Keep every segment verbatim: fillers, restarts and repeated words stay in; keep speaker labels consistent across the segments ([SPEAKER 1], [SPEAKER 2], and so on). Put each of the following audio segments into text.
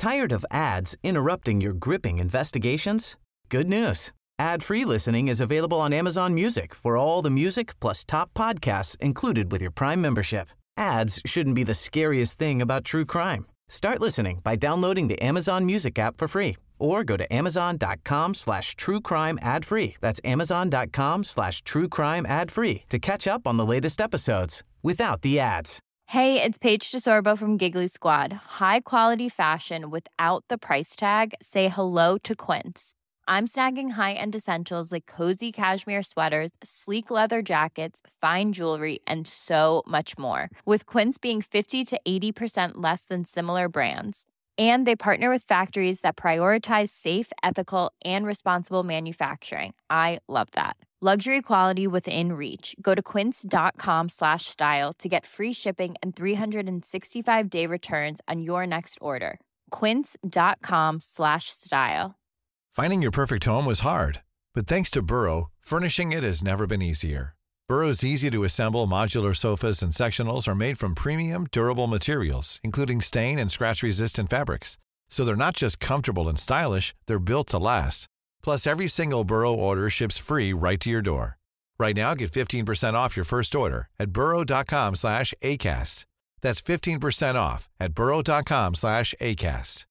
[SPEAKER 1] Tired of ads interrupting your gripping investigations? Good news. Ad-free listening is available on Amazon Music for all the music plus top podcasts included with your Prime membership. Ads shouldn't be the scariest thing about true crime. Start listening by downloading the Amazon Music app for free or go to amazon.com slash true crime ad free. That's amazon.com slash true crime ad free to catch up on the latest episodes without the ads.
[SPEAKER 2] Hey, it's Paige DeSorbo from Giggly Squad. High quality fashion without the price tag. Say hello to Quince. I'm snagging high-end essentials like cozy cashmere sweaters, sleek leather jackets, fine jewelry, and so much more. With Quince being fifty to eighty percent less than similar brands. And they partner with factories that prioritize safe, ethical, and responsible manufacturing. I love that. Luxury quality within reach. Go to quince.com slash style to get free shipping and three sixty-five day returns on your next order. Quince.com slash style.
[SPEAKER 3] Finding your perfect home was hard, but thanks to Burrow, furnishing it has never been easier. Burrow's easy-to-assemble modular sofas and sectionals are made from premium, durable materials, including stain and scratch-resistant fabrics. So they're not just comfortable and stylish, they're built to last. Plus, every single Burrow order ships free right to your door. Right now, get fifteen percent off your first order at burrow.com slash ACAST. That's fifteen percent off at burrow.com slash ACAST.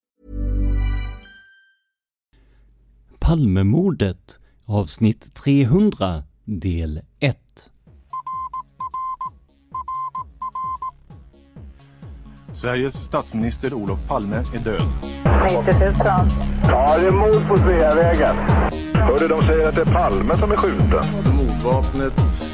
[SPEAKER 4] Palmemordet, avsnitt trehundra, del ett.
[SPEAKER 5] Sveriges statsminister Olof Palme är död.
[SPEAKER 6] nittio tusen.
[SPEAKER 7] Ja, det är mord på Sveavägen. Hörde de säger att det är Palme som är skjuten.
[SPEAKER 8] Mordvapnet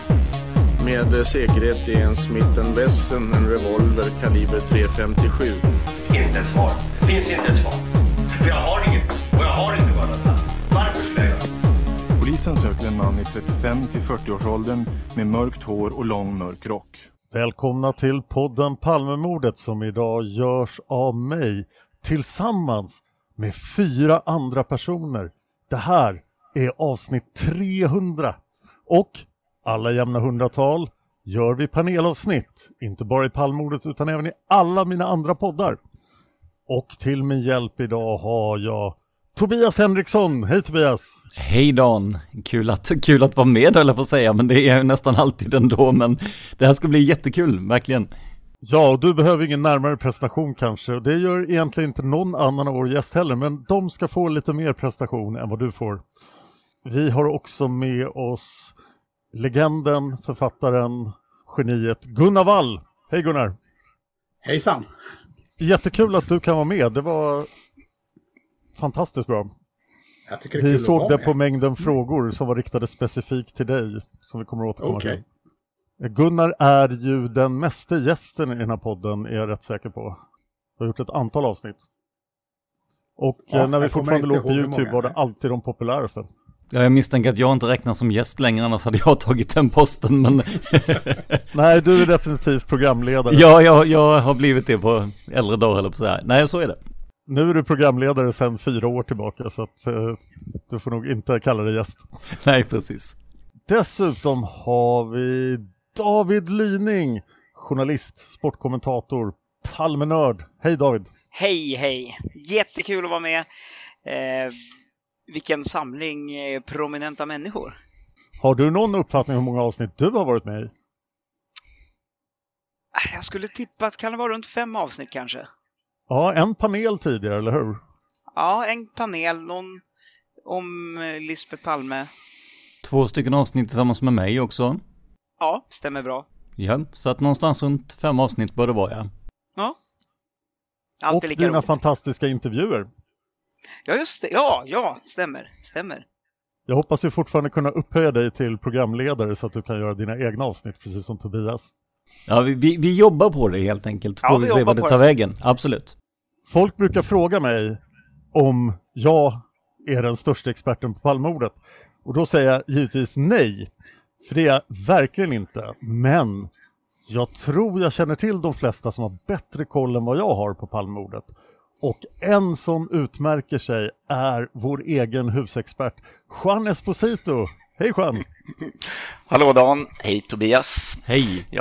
[SPEAKER 8] med säkerhet är en Smith and Wesson, en revolver kaliber tre femtiosju.
[SPEAKER 9] Inte ett svar. Det finns inte ett svar. För jag har inget. Och jag har inte varit där. Varför skulle jag göra?
[SPEAKER 5] Polisen söker en man i trettiofem till fyrtio-årsåldern med mörkt hår och lång mörk rock.
[SPEAKER 10] Välkomna till podden Palmemordet som idag görs av mig tillsammans med fyra andra personer. Det här är avsnitt trehundra och alla jämna hundratal gör vi panelavsnitt. Inte bara i Palmemordet utan även i alla mina andra poddar. Och till min hjälp idag har jag Tobias Henriksson. Hej Tobias!
[SPEAKER 4] Hej Dan! Kul att, kul att vara med, höll jag på att säga, men det är nästan alltid ändå. Men det här ska bli jättekul, verkligen.
[SPEAKER 10] Ja, du behöver ingen närmare prestation kanske. Det gör egentligen inte någon annan av vår gäst heller, men de ska få lite mer prestation än vad du får. Vi har också med oss legenden, författaren, geniet Gunnar Wall. Hej Gunnar!
[SPEAKER 11] Hejsan!
[SPEAKER 10] Jättekul att du kan vara med, det var fantastiskt bra.
[SPEAKER 11] Jag tycker det är
[SPEAKER 10] vi
[SPEAKER 11] kul
[SPEAKER 10] såg
[SPEAKER 11] att
[SPEAKER 10] det
[SPEAKER 11] vara
[SPEAKER 10] på
[SPEAKER 11] med.
[SPEAKER 10] mängden frågor som var riktade specifikt till dig, som vi kommer att återkomma
[SPEAKER 11] okay.
[SPEAKER 10] till. Gunnar är ju den mesta gästen i den här podden, är jag rätt säker på. Vi har gjort ett antal avsnitt. Och
[SPEAKER 11] ja,
[SPEAKER 10] när vi fortfarande låg på YouTube
[SPEAKER 11] många,
[SPEAKER 10] var det alltid de populäraste.
[SPEAKER 4] Ja, jag misstänker att jag inte räknas som gäst längre, annars hade jag tagit den posten. Men
[SPEAKER 10] nej, du är definitivt programledare.
[SPEAKER 4] Ja, jag, jag har blivit det på äldre dagar, eller på så här. Nej, så är det.
[SPEAKER 10] Nu är du programledare sedan fyra år tillbaka, så att eh, du får nog inte kalla dig gäst.
[SPEAKER 4] Nej, precis.
[SPEAKER 10] Dessutom har vi David Lyning, journalist, sportkommentator, Palmenörd. Hej David!
[SPEAKER 12] Hej, hej! Jättekul att vara med. Eh, vilken samling eh, prominenta människor.
[SPEAKER 10] Har du någon uppfattning om hur många avsnitt du har varit med i?
[SPEAKER 12] Jag skulle tippa att kan det vara runt fem avsnitt kanske.
[SPEAKER 10] Ja, en panel tidigare, eller hur?
[SPEAKER 12] Ja, en panel, någon om Lisbeth Palme.
[SPEAKER 4] Två stycken avsnitt tillsammans med mig också.
[SPEAKER 12] Ja, stämmer bra.
[SPEAKER 4] Ja, så att någonstans runt fem avsnitt bör det vara, ja.
[SPEAKER 12] Ja. Allt
[SPEAKER 10] och dina roligt. Fantastiska intervjuer.
[SPEAKER 12] Ja, just det. Ja, ja, stämmer, stämmer.
[SPEAKER 10] Jag hoppas ju fortfarande kunna upphöja dig till programledare så att du kan göra dina egna avsnitt, precis som Tobias.
[SPEAKER 4] Ja, vi, vi, vi jobbar på det helt enkelt. Får
[SPEAKER 12] ja,
[SPEAKER 4] vi
[SPEAKER 12] vi
[SPEAKER 4] se vad det tar det. vägen. Absolut.
[SPEAKER 10] Folk brukar fråga mig om jag är den största experten på Palmemordet. Och då säger jag givetvis nej. För det är jag verkligen inte. Men jag tror jag känner till de flesta som har bättre koll än vad jag har på Palmemordet. Och en som utmärker sig är vår egen husexpert, Juan Esposito. Hej Juan!
[SPEAKER 13] Hallå Dan, hej Tobias.
[SPEAKER 4] Hej.
[SPEAKER 13] Ja,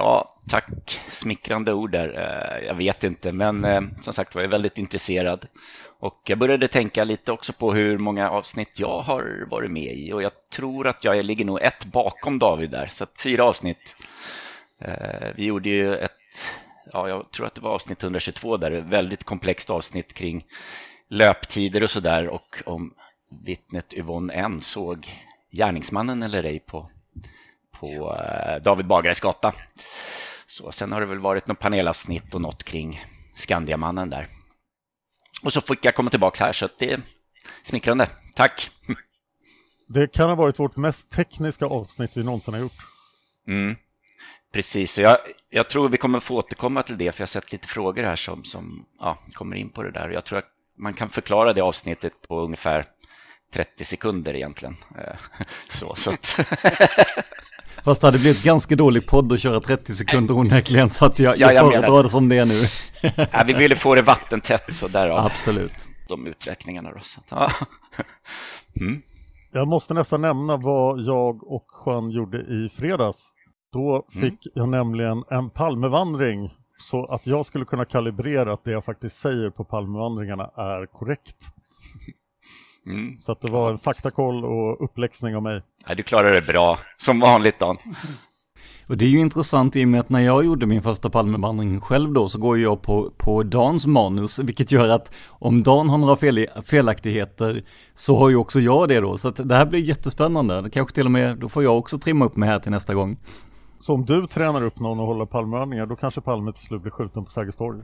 [SPEAKER 6] tack. Smickrande ord där. Jag vet inte, men som sagt var jag väldigt intresserad. Och jag började tänka lite också på hur många avsnitt jag har varit med i. Och jag tror att jag ligger nog ett bakom David där. Så att fyra avsnitt. Vi gjorde ju ett, ja jag tror att det var avsnitt hundratjugotvå där. Ett väldigt komplext avsnitt kring löptider och sådär. Och om vittnet Yvonne N såg gärningsmannen eller ej på, på David Bagares gata. Så sen har det väl varit något panelavsnitt och något kring Skandiamannen där. Och så fick jag komma tillbaka här, så att det är smickrande. Tack!
[SPEAKER 10] Det kan ha varit vårt mest tekniska avsnitt vi någonsin har gjort.
[SPEAKER 6] Mm, precis. Jag, jag tror vi kommer få återkomma till det, för jag har sett lite frågor här som, som ja, kommer in på det där. Jag tror att man kan förklara det avsnittet på ungefär trettio sekunder egentligen. Så, så att...
[SPEAKER 4] Fast det hade blivit ganska dålig podd att köra trettio sekunder onekligen, så att jag,
[SPEAKER 6] ja, jag,
[SPEAKER 4] jag föredrar det som det är nu.
[SPEAKER 6] Ja, vi ville få det vattentätt, så därav.
[SPEAKER 4] Absolut.
[SPEAKER 6] De uträkningarna då. Så att, ja. Mm.
[SPEAKER 10] Jag måste nästan nämna vad jag och Juan gjorde i fredags. Då fick mm. jag nämligen en Palmevandring, så att jag skulle kunna kalibrera att det jag faktiskt säger på Palmevandringarna är korrekt. Mm. Så att det var en faktakoll och uppläxning av mig.
[SPEAKER 6] Ja, du klarar det bra, som vanligt Dan.
[SPEAKER 4] Och det är ju intressant i och med att när jag gjorde min första Palmevandring själv då, så går jag på, på Dans manus, vilket gör att om Dan har några fel, felaktigheter så har ju också jag det då. Så att det här blir jättespännande. Det kanske till och med, då får jag också trimma upp mig här till nästa gång.
[SPEAKER 10] Så om du tränar upp någon och håller Palmevandringar, då kanske Palme till slut blir skjuten på Sergels torg.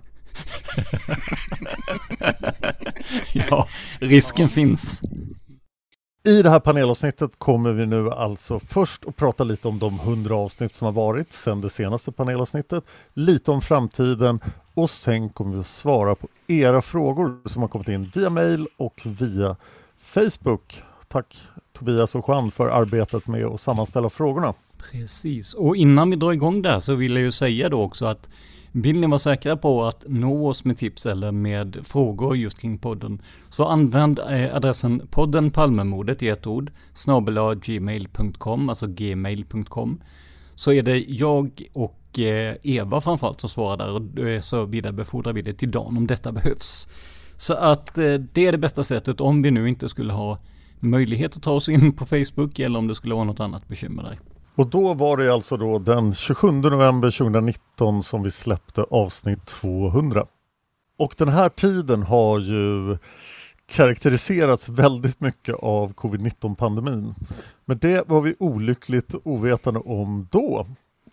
[SPEAKER 4] Ja, risken finns.
[SPEAKER 10] I det här panelavsnittet kommer vi nu alltså först att prata lite om de hundra avsnitt som har varit sedan det senaste panelavsnittet, lite om framtiden, och sen kommer vi att svara på era frågor som har kommit in via mail och via Facebook. Tack Tobias och Juan för arbetet med att sammanställa frågorna.
[SPEAKER 4] Precis, och innan vi drar igång där så vill jag ju säga då också att vill ni vara säkra på att nå oss med tips eller med frågor just kring podden, så använd adressen podden Palmemordet i ett ord snabel-a gmail punkt com, alltså gmail punkt com. Så är det jag och Eva framförallt som svarar där, och så vidarebefordrar vi det till Dan om detta behövs. Så att det är det bästa sättet om vi nu inte skulle ha möjlighet att ta oss in på Facebook eller om det skulle vara något annat bekymmer där.
[SPEAKER 10] Och då var det alltså då den tjugosjunde november tjugonitton som vi släppte avsnitt tvåhundra. Och den här tiden har ju karaktäriserats väldigt mycket av covid nitton-pandemin. Men det var vi olyckligt ovetande om då.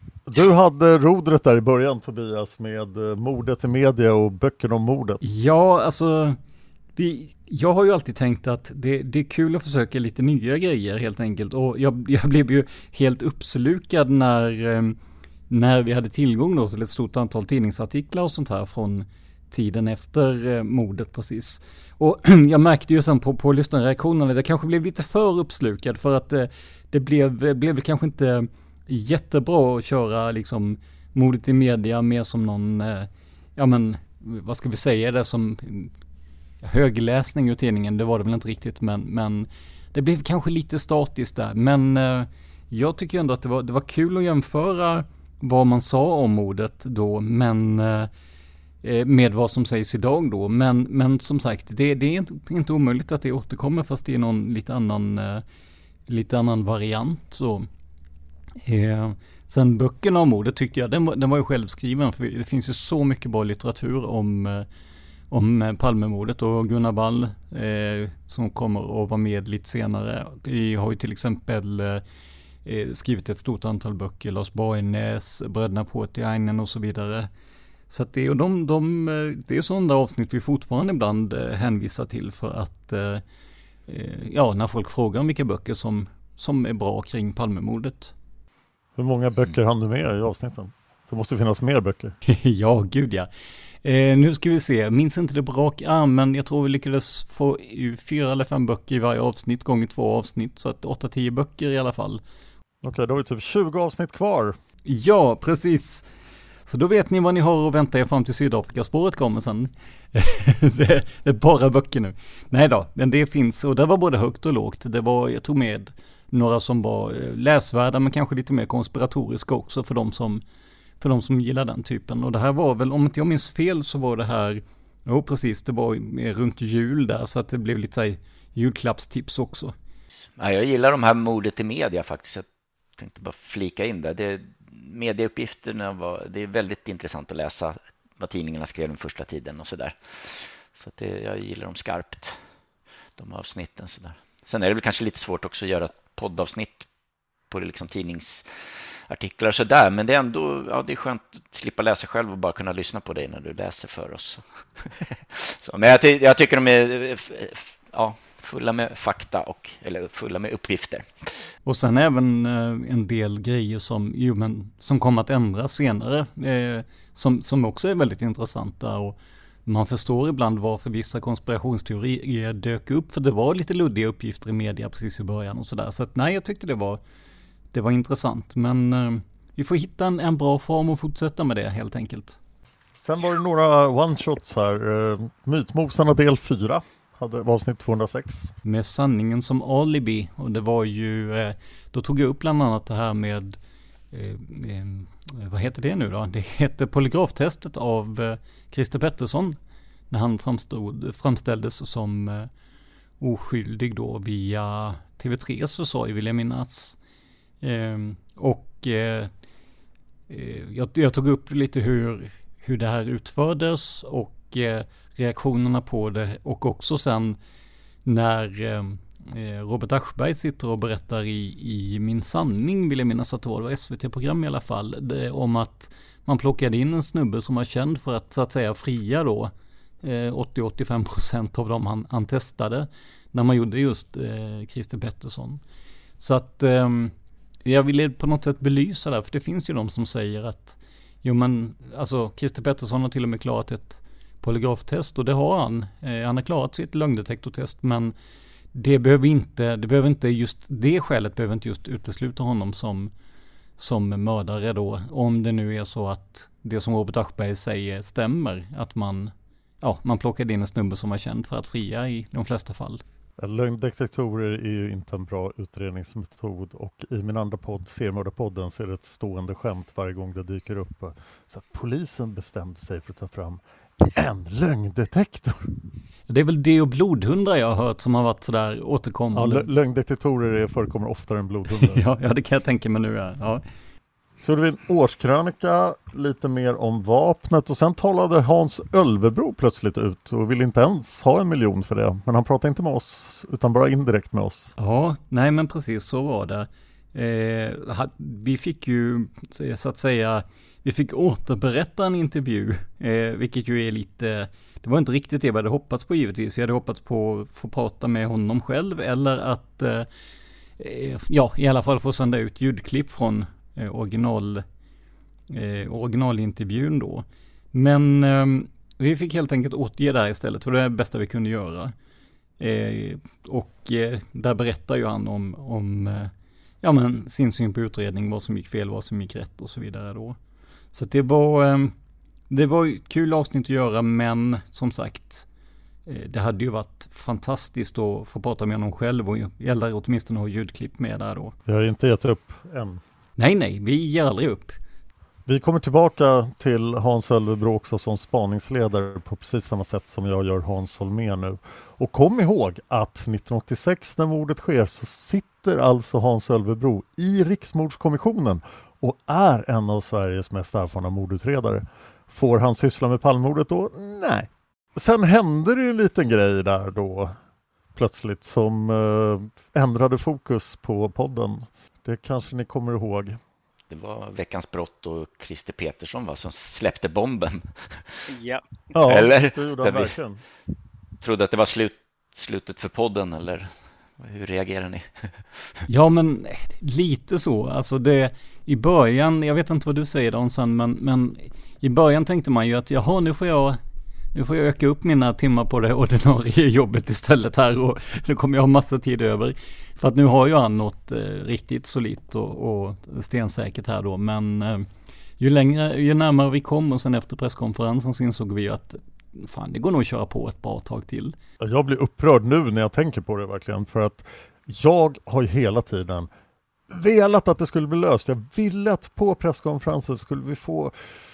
[SPEAKER 10] Du hade rodret där i början, Tobias, med mordet i media och böcker om mordet.
[SPEAKER 4] Ja, alltså... Vi, jag har ju alltid tänkt att det, det är kul att försöka lite nya grejer helt enkelt, och jag, jag blev ju helt uppslukad när, när vi hade tillgång då till ett stort antal tidningsartiklar och sånt här från tiden efter mordet precis. Och jag märkte ju sen på, på lyssnarreaktionerna att jag kanske blev lite för uppslukad, för att det, det blev, blev kanske inte jättebra att köra liksom mordet i media mer som någon, ja men vad ska vi säga, det som... högläsning ur tidningen, det var det väl inte riktigt, men, men det blev kanske lite statiskt där. Men eh, jag tycker ändå att det var, det var kul att jämföra vad man sa om mordet då, men eh, med vad som sägs idag då. Men, men som sagt, det, det är inte, inte omöjligt att det återkommer, fast det är någon lite annan, eh, lite annan variant. Så. Eh, sen böckerna om mordet tyckte jag, den var, den var ju självskriven, för det finns ju så mycket bra litteratur om eh, om Palmemordet, och Gunnar Ball eh, som kommer att vara med lite senare. Vi har ju till exempel eh, skrivit ett stort antal böcker, Lars Borgnäs, Bröderna Puotiainen och så vidare. Så att det, och de, de, det är sådana avsnitt vi fortfarande ibland eh, hänvisar till för att eh, ja, när folk frågar om vilka böcker som, som är bra kring Palmemordet.
[SPEAKER 10] Hur många böcker hann du med i avsnitten? Det måste finnas mer böcker.
[SPEAKER 4] Ja, gud ja. Eh, nu ska vi se, minns inte det på rak arm, men jag tror vi lyckades få fyra eller fem böcker i varje avsnitt gånger två avsnitt, så att åtta tio böcker i alla fall.
[SPEAKER 10] Okej, då har vi typ tjugo avsnitt kvar.
[SPEAKER 4] Ja, precis. Så då vet ni vad ni har att vänta er fram till Sydafrikaspåret kommer sen. det, det är bara böcker nu. Nej då, men det finns, och det var både högt och lågt. Det var, jag tog med några som var läsvärda, men kanske lite mer konspiratoriska också för de som för de som gillar den typen. Och det här var väl, om inte jag minns fel så var det här, jo precis, det var runt jul där så att det blev lite så här julklappstips också.
[SPEAKER 6] Ja, jag gillar de här mordet i media faktiskt. Jag tänkte bara flika in det. det medieuppgifterna var, det är väldigt intressant att läsa vad tidningarna skrev den första tiden och sådär. Så att det, jag gillar dem skarpt, de avsnitten sådär. Sen är det väl kanske lite svårt också att göra ett poddavsnitt på liksom tidningsartiklar och sådär, men det är ändå, ja, det är skönt att slippa läsa själv och bara kunna lyssna på dig när du läser för oss. Så, men jag, ty- jag tycker de är ja, fulla med fakta och eller fulla med uppgifter.
[SPEAKER 4] Och sen även eh, en del grejer som, jo, men, som kommer att ändras senare eh, som, som också är väldigt intressanta, och man förstår ibland varför vissa konspirationsteorier dök upp, för det var lite luddiga uppgifter i media precis i början och sådär. Så att nej, jag tyckte det var, det var intressant, men eh, vi får hitta en, en bra form och fortsätta med det helt enkelt.
[SPEAKER 10] Sen var det några one-shots här. Eh, Mytmosarna del fyra. Hade avsnitt tvåhundrasex.
[SPEAKER 4] Med sanningen som alibi, och det var ju, eh, då tog jag upp bland annat det här med, eh, eh, vad heter det nu då? Det heter polygraftestet av eh, Christer Pettersson, när han framstod, framställdes som eh, oskyldig då via T V tre:s försorg, vill jag minnas. Eh, och eh, eh, jag, jag tog upp lite hur, hur det här utfördes och eh, reaktionerna på det, och också sen när eh, Robert Aschberg sitter och berättar i, i Min sanning, vill jag minnas att det var, det var S V T-program i alla fall, det, om att man plockade in en snubbe som var känd för att så att säga fria då eh, åttio till åttiofem procent av dem han, han testade när man gjorde just eh, Christer Pettersson. Så att eh, jag ville på något sätt belysa det, för det finns ju de som säger att jo men alltså Christer Pettersson har till och med klarat ett polygraftest, och det har han. Eh, han har klarat sitt lögndetektortest, men det behöver inte, det behöver inte just det skälet behöver inte just utesluta honom som, som mördare då. Om det nu är så att det som Robert Aschberg säger stämmer, att man, ja, man plockade in en snubbe som var känd för att fria i de flesta fall.
[SPEAKER 10] Lögndetektorer är ju inte en bra utredningsmetod, och i min andra podd, Seriemördarpodden, så är det ett stående skämt varje gång det dyker upp. Så att polisen bestämde sig för att ta fram en lögndetektor.
[SPEAKER 4] Det är väl det och blodhundar jag har hört som har varit sådär återkommande.
[SPEAKER 10] Ja, lögndetektorer förekommer oftare än blodhundar.
[SPEAKER 4] ja, ja, det kan jag tänka mig nu. Ja. Ja.
[SPEAKER 10] Så det var en årskrönika, lite mer om vapnet, och sen talade Hans Ölvebro plötsligt ut och ville inte ens ha en miljon för det. Men han pratade inte med oss utan bara indirekt med oss.
[SPEAKER 4] Ja, nej men precis så var det. Eh, vi fick ju så att säga, vi fick återberätta en intervju, eh, vilket ju är lite, det var inte riktigt det vi hade hoppats på givetvis. Vi hade hoppats på att få prata med honom själv, eller att eh, ja, i alla fall få sända ut ljudklipp från eh, original, eh, originalintervjun då. Men eh, vi fick helt enkelt återge där istället, för det är det bästa vi kunde göra. Eh, och eh, där berättar ju han om, om eh, ja, men sin syn på utredning, vad som gick fel, vad som gick rätt och så vidare då. Så det var, det var kul avsnitt att göra, men som sagt, det hade ju varit fantastiskt att få prata med honom själv, och eller åtminstone ha ljudklipp med där då.
[SPEAKER 10] Vi har inte gett upp än.
[SPEAKER 4] Nej, nej, vi ger aldrig upp.
[SPEAKER 10] Vi kommer tillbaka till Hans Ölvebro också som spaningsledare på precis samma sätt som jag gör Hans Holmér nu. Och kom ihåg att nittonhundraåttiosex när mordet sker så sitter alltså Hans Ölvebro i Riksmordskommissionen och är en av Sveriges mest erfarna mordutredare. Får han syssla med Palmemordet då? Nej. Sen hände det ju en liten grej där då plötsligt som eh, ändrade fokus på podden. Det kanske ni kommer ihåg.
[SPEAKER 6] Det var Veckans brott och Christer Petersson va, som släppte bomben.
[SPEAKER 12] Ja,
[SPEAKER 10] ja
[SPEAKER 6] eller?
[SPEAKER 10] Det gjorde han verkligen.
[SPEAKER 6] Trodde att det var slut, slutet för podden, eller hur reagerar ni?
[SPEAKER 4] Ja, men lite så. Alltså det, i början, jag vet inte vad du säger Dansan, men, men i början tänkte man ju att jaha, nu får jag nu får jag öka upp mina timmar på det ordinarie jobbet istället här, och nu kommer jag ha massa tid över. För att nu har ju han något eh, riktigt solitt och, och stensäkert här då, men eh, ju längre, ju närmare vi kom, och sen efter presskonferensen så insåg vi att fan, det går nog att köra på ett bra tag till.
[SPEAKER 10] Jag blir upprörd nu när jag tänker på det verkligen, för att jag har ju hela tiden velat att det skulle bli löst. Jag ville att på presskonferensen skulle vi få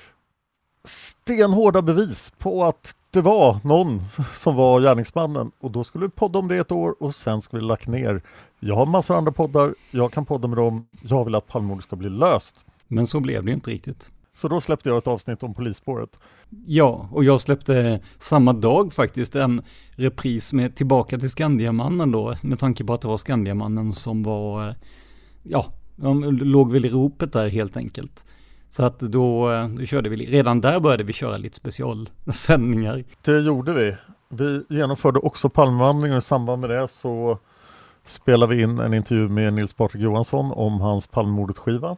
[SPEAKER 10] stenhårda bevis på att det var någon som var gärningsmannen. Och då skulle vi podda om det ett år och sen skulle vi lagt ner. Jag har massor andra poddar, jag kan podda med dem. Jag vill att Palmemordet ska bli löst.
[SPEAKER 4] Men så blev det inte riktigt.
[SPEAKER 10] Så då släppte jag ett avsnitt om polisspåret.
[SPEAKER 4] Ja, och jag släppte samma dag faktiskt en repris med Tillbaka till Skandiamannen då. Med tanke på att det var Skandiamannen som var, ja, de låg väl i ropet där helt enkelt. Så att då, då körde vi, redan där började vi köra lite specialsändningar.
[SPEAKER 10] Det gjorde vi. Vi genomförde också Palmevandringen och i samband med det så spelade vi in en intervju med Nils Patrik Johansson om hans Palmemordet-skiva.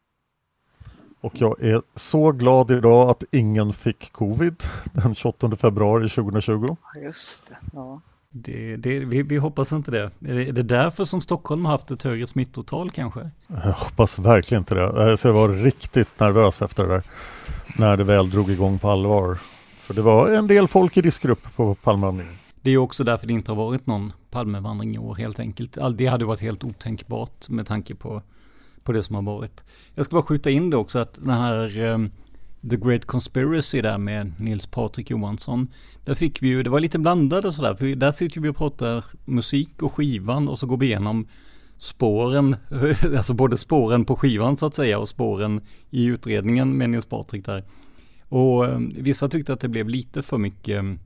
[SPEAKER 10] Och jag är så glad idag att ingen fick covid den tjugoåttonde februari tjugohundratjugo.
[SPEAKER 12] Just det, ja.
[SPEAKER 4] Det, det, vi, vi hoppas inte det. Är, det. är det därför som Stockholm har haft ett högre smittotal kanske?
[SPEAKER 10] Jag hoppas verkligen inte det. Så jag var riktigt nervös efter det där. När det väl drog igång på allvar. För det var en del folk i riskgrupp på Palmevandringen.
[SPEAKER 4] Det är också därför det inte har varit någon Palmevandring i år helt enkelt. Det hade varit helt otänkbart med tanke på på det som har varit. Jag ska bara skjuta in det också att den här um, The Great Conspiracy där med Nils Patrik Johansson, där fick vi ju, det var lite blandade sådär, för där sitter vi och pratar musik och skivan och så går vi igenom spåren, alltså både spåren på skivan så att säga och spåren i utredningen med Nils Patrik där. Och um, vissa tyckte att det blev lite för mycket um,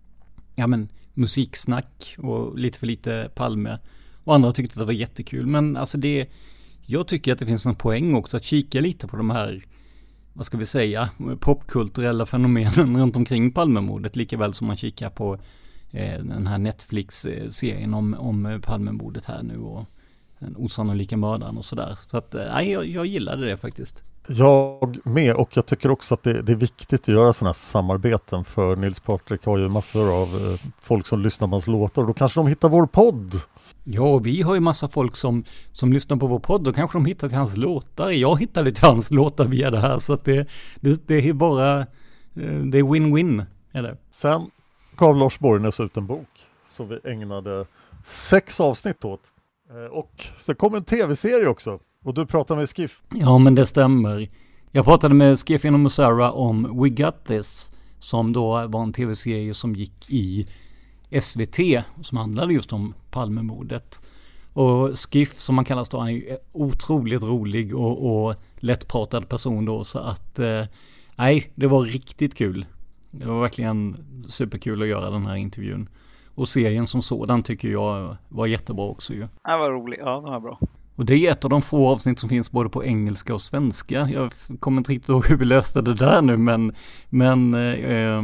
[SPEAKER 4] ja men musiksnack och lite för lite Palme och andra tyckte att det var jättekul, men alltså det jag tycker att det finns en poäng också att kika lite på de här, vad ska vi säga, popkulturella fenomenen runt omkring Palmemordet, lika väl som man kikar på eh, den här Netflix-serien om, om Palmemordet här nu och den osannolika mördaren och sådär. Så att, nej, eh, jag, jag gillade det faktiskt.
[SPEAKER 10] Jag med, och jag tycker också att det, det är viktigt att göra sådana här samarbeten, för Nils Patrik har ju massor av eh, folk som lyssnar på hans låtar och då kanske de hittar vår podd.
[SPEAKER 4] Ja, vi har ju massa folk som, som lyssnar på vår podd och kanske de hittar till hans låtar. Jag hittade till hans låtar via det här så att det, det, det är bara det är win-win. Eller?
[SPEAKER 10] Sen gav Lars Borgnäs ut en bok som vi ägnade sex avsnitt åt. Och så kom en tv-serie också. Och du pratade med Skiff.
[SPEAKER 4] Ja, men det stämmer. Jag pratade med Skiffin och Musara om We Got This, som då var en tv-serie som gick i S V T som handlade just om Palmemordet. Och Skiff, som man kallas då, är ju otroligt rolig och, och lättpratad person då, så att eh, nej, det var riktigt kul. Det var verkligen superkul att göra den här intervjun. Och serien som sådan tycker jag var jättebra också ju.
[SPEAKER 12] Ja, var rolig. Ja, det var bra.
[SPEAKER 4] Och det är ett av de få avsnitt som finns både på engelska och svenska. Jag kommer inte riktigt ihåg hur vi löste det där nu, men men eh,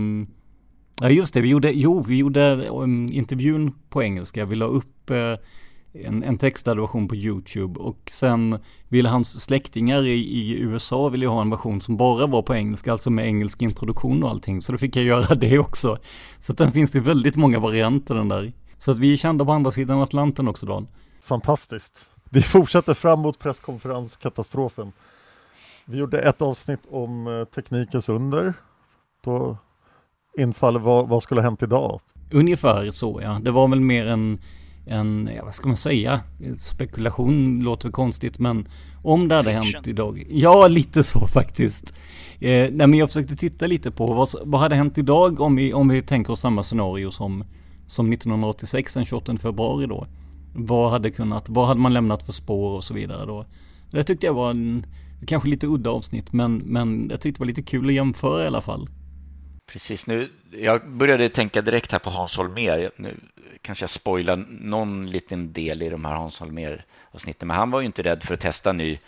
[SPEAKER 4] ja just det, vi gjorde, jo, vi gjorde um, intervjun på engelska. Vi la upp uh, en, en textad version på YouTube och sen ville hans släktingar i, i U S A ville ha en version som bara var på engelska, alltså med engelsk introduktion och allting. Så då fick jag göra det också. Så att den finns det väldigt många varianter den där. Så att vi är kända på andra sidan Atlanten också, Dan.
[SPEAKER 10] Fantastiskt. Vi fortsätter framåt presskonferenskatastrofen. Vi gjorde ett avsnitt om uh, teknikens under. Då infaller vad, vad skulle ha hänt idag?
[SPEAKER 4] Ungefär så, ja. Det var väl mer en, en ja, vad ska man säga? Spekulation låter konstigt, men om det hade Fiction. hänt idag. Ja, lite så faktiskt. Eh, nej, men jag försökte titta lite på vad, vad hade hänt idag om vi, om vi tänker oss samma scenario som, som nittonhundraåttiosex, den tjugoåttonde februari då. Vad hade kunnat, vad hade man lämnat för spår och så vidare då. Det tyckte jag var en, kanske lite udda avsnitt, men, men jag tyckte det var lite kul att jämföra i alla fall.
[SPEAKER 6] Precis, nu, jag började tänka direkt här på Hans Holmér. Nu kanske jag spoilar någon liten del i de här Hans Holmér-avsnitten, men han var ju inte rädd för att testa ny,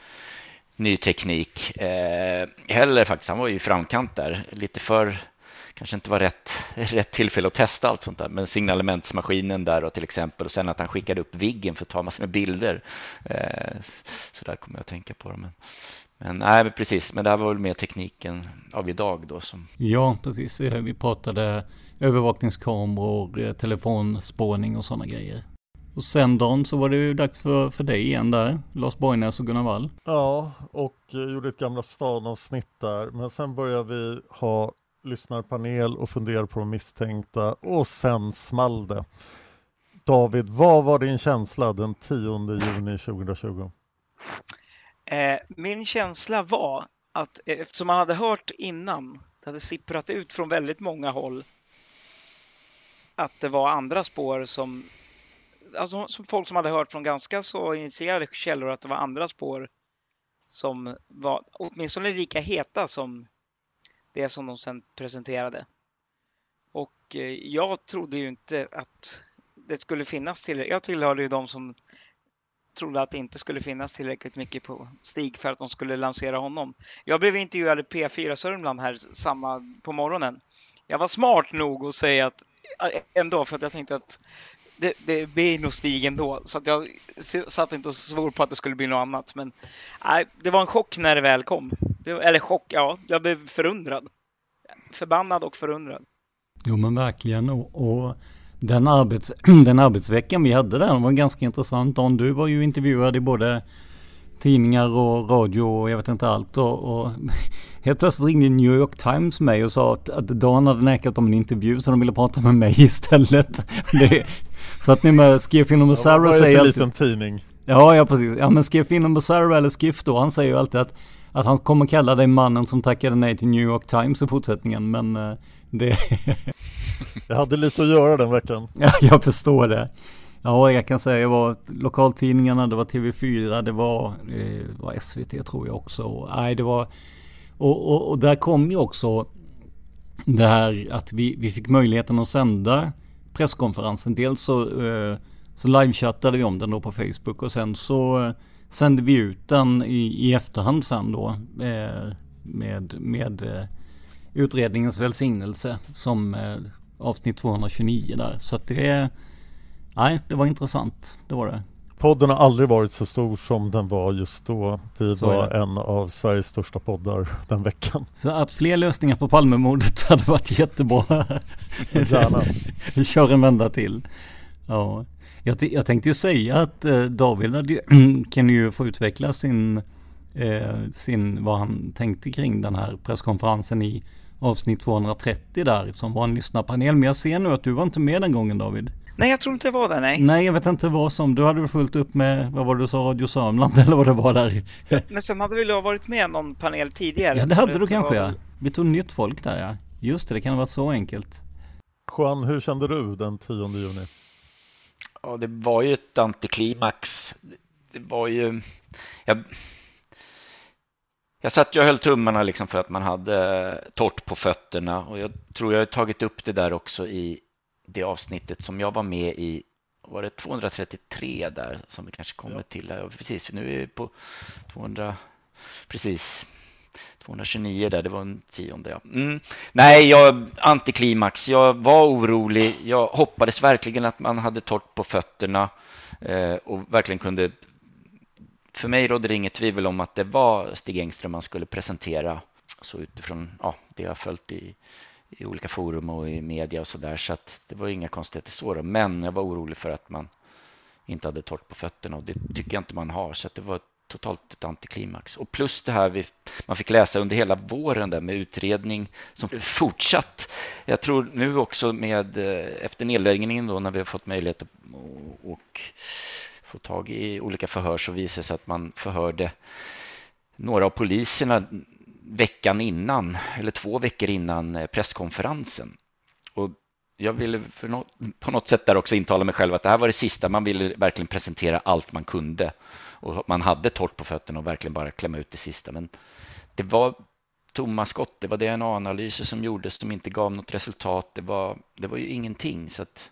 [SPEAKER 6] ny teknik eh, heller faktiskt. Han var ju i framkant där, lite för, kanske inte var rätt, rätt tillfälle att testa allt sånt där, men signalementsmaskinen där och till exempel, och sen att han skickade upp Viggen för att ta massor med bilder. Eh, så där kommer jag att tänka på det, men Men nej, men precis. Men det här var väl mer tekniken av idag då som...
[SPEAKER 4] Ja, precis. Vi pratade övervakningskameror, telefonspårning och sådana grejer. Och sen dagen så var det ju dags för, för dig igen där, Lars Borgnäs och Gunnar Wall.
[SPEAKER 10] Ja, och gjorde ett Gamla stan-avsnitt där. Men sen började vi ha lyssnarpanel och fundera på de misstänkta. Och sen small det. David, vad var din känsla den tionde juni tjugohundratjugo?
[SPEAKER 12] Eh, min känsla var att eftersom man hade hört innan, det hade sipprat ut från väldigt många håll, att det var andra spår som, alltså som folk som hade hört från ganska så initierade källor, att det var andra spår som var åtminstone lika heta som det som de sen presenterade. Och eh, jag trodde ju inte att det skulle finnas till. Jag tillhörde ju de som trodde att det inte skulle finnas tillräckligt mycket på Stig för att de skulle lansera honom. Jag blev intervjuad i P fyra Sörmland här samma på morgonen. Jag var smart nog att säga att ändå, för att jag tänkte att det, det blir nog Stig ändå. Så att jag satt inte och svor på att det skulle bli något annat. Men nej, det var en chock när det väl kom. Eller chock, ja. Jag blev förundrad. Förbannad och förundrad.
[SPEAKER 4] Jo men verkligen. Och, och den, arbets, den arbetsveckan vi hade där var ganska intressant. Don, du var ju intervjuad i både tidningar och radio och jag vet inte allt. Och, och helt plötsligt ringde New York Times mig och sa att, att Dan hade nekat om en intervju så de ville prata med mig istället. Det, så att ni med Skiffin och Sarah
[SPEAKER 10] ja,
[SPEAKER 4] säger
[SPEAKER 10] alltid... liten tidning.
[SPEAKER 4] Ja, ja precis. Ja, men Skiffin och Sarah eller Skiff då, han säger ju alltid att, att han kommer kalla dig mannen som tackade nej till New York Times i fortsättningen. Men uh, det...
[SPEAKER 10] jag hade lite att göra den veckan.
[SPEAKER 4] Ja, jag förstår det. Ja, jag kan säga det var lokaltidningarna, det var T V fyra, det var, eh, var S V T tror jag också. Nej, det var och, och, och där kom ju också det här att vi, vi fick möjligheten att sända presskonferensen. Dels så, eh, så livechattade vi om den då på Facebook och sen så eh, sände vi ut den i, i efterhand sen då eh, med, med eh, utredningens välsignelse som eh, avsnitt tvåhundratjugonio där. Så att det är nej, det var intressant. Det var det.
[SPEAKER 10] Podden har aldrig varit så stor som den var just då. Vi
[SPEAKER 4] Så
[SPEAKER 10] var en av Sveriges största poddar den veckan.
[SPEAKER 4] Så att fler lösningar på Palmemordet hade varit jättebra.
[SPEAKER 10] Gärna.
[SPEAKER 4] Vi kör en vända till. Ja. Jag, t- jag tänkte ju säga att eh, David hade, kan ju få utveckla sin, eh, sin, vad han tänkte kring den här presskonferensen i avsnitt tvåhundratrettio där som var en lyssnarpanel. Men jag ser nu att du var inte med den gången, David.
[SPEAKER 12] Nej, jag tror inte det var där, nej.
[SPEAKER 4] Nej, jag vet inte vad som. Du hade fullt upp med, vad var det du sa, Radio Sörmland eller vad det var där.
[SPEAKER 12] Men sen hade vi varit med någon panel tidigare.
[SPEAKER 4] Ja, det hade du
[SPEAKER 12] det
[SPEAKER 4] kanske,
[SPEAKER 12] var...
[SPEAKER 4] ja. Vi tog nytt folk där, ja. Just det, det kan ha varit så enkelt.
[SPEAKER 10] Juan, hur kände du den tionde juni?
[SPEAKER 6] Ja, det var ju ett antiklimax. Det var ju... Jag, jag satt ju och höll tummarna liksom för att man hade torrt på fötterna. Och jag tror jag har tagit upp det där också i det avsnittet som jag var med i, var det tvåhundratrettiotre där som vi kanske kommer ja. till här. Precis, nu är vi på tvåhundra, precis, tvåhundratjugonio där, det var en tionde. Ja. Mm. Nej, jag, antiklimax, jag var orolig, jag hoppades verkligen att man hade torrt på fötterna eh, och verkligen kunde, för mig rådde det inget tvivel om att det var Stig Engström man skulle presentera, så utifrån ja, det jag har följt i i olika forum och i media och sådär, så att det var inga konstigheter så då. Men jag var orolig för att man inte hade torrt på fötterna och det tycker jag inte man har, så att det var totalt ett antiklimax. Och plus det här vi, man fick läsa under hela våren där med utredning som fortsatt. Jag tror nu också med efter nedläggningen då när vi har fått möjlighet att och, och få tag i olika förhör så visar det sig att man förhörde några av poliserna veckan innan, eller två veckor innan presskonferensen. Och jag ville för något, på något sätt där också intala mig själv att det här var det sista. Man ville verkligen presentera allt man kunde. Och man hade torrt på fötterna och verkligen bara klämma ut det sista. Men det var tomma skott. Det var D N A-analyser som gjordes som inte gav något resultat. Det var, det var ju ingenting. Så att,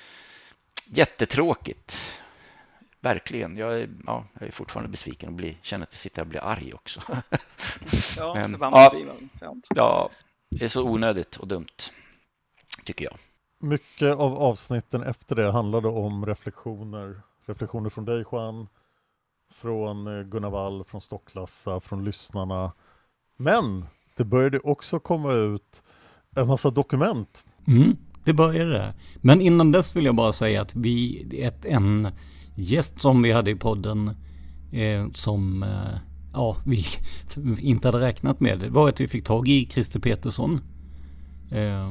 [SPEAKER 6] jättetråkigt. Verkligen. Jag är, ja, jag är fortfarande besviken och blir, känner att jag sitter och blir arg också.
[SPEAKER 12] Ja,
[SPEAKER 6] men,
[SPEAKER 12] det var
[SPEAKER 6] ja, ja, det är så onödigt och dumt, tycker jag.
[SPEAKER 10] Mycket av avsnitten efter det handlade om reflektioner. Reflektioner från dig, Juan, från Gunnar Wall, från Stocklassa, från lyssnarna. Men det började också komma ut en massa dokument.
[SPEAKER 4] Mm, det började det. Men innan dess vill jag bara säga att vi, ett, en gäst som vi hade i podden eh, som eh, ja, vi inte hade räknat med, det var att vi fick tag i Christer Petersson, eh,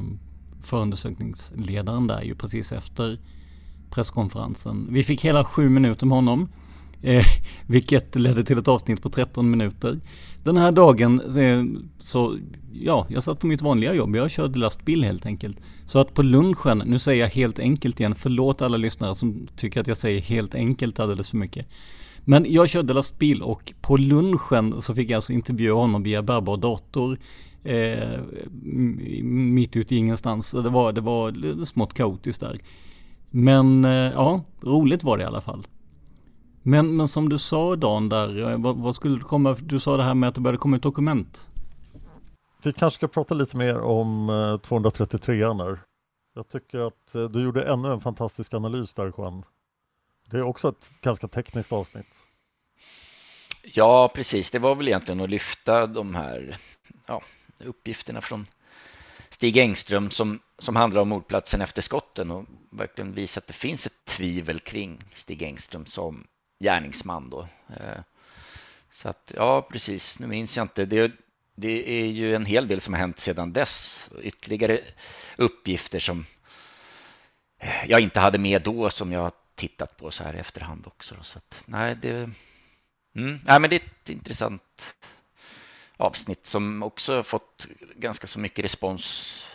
[SPEAKER 4] förundersökningsledaren där ju precis efter presskonferensen. Vi fick hela sju minuter med honom Eh, vilket ledde till ett avsnitt på tretton minuter. Den här dagen eh, så, ja, jag satt på mitt vanliga jobb. Jag körde lastbil helt enkelt. Så att på lunchen, nu säger jag helt enkelt igen, förlåt alla lyssnare som tycker att jag säger helt enkelt alldeles för mycket. Men jag körde lastbil och på lunchen så fick jag alltså intervjua honom via bärbar dator. Eh, mitt ute i ingenstans. Det var, det var smått kaotiskt där. Men eh, ja, roligt var det i alla fall. Men, men som du sa Dan där, vad, vad skulle det komma, du sa det här med att det började komma ut dokument.
[SPEAKER 10] Vi kanske ska prata lite mer om eh, tvåhundratrettiotre. Jag tycker att eh, du gjorde ännu en fantastisk analys där, Juan. Det är också ett ganska tekniskt avsnitt.
[SPEAKER 6] Ja, precis. Det var väl egentligen att lyfta de här ja, uppgifterna från Stig Engström som, som handlar om mordplatsen efter skotten och verkligen visa att det finns ett tvivel kring Stig Engström som gärningsman då. Så att, ja precis, nu minns jag inte. Det, det är ju en hel del som har hänt sedan dess. Ytterligare uppgifter som jag inte hade med då som jag har tittat på så här i efterhand också. Så att, nej, det, mm, nej, men det är ett intressant avsnitt som också har fått ganska så mycket respons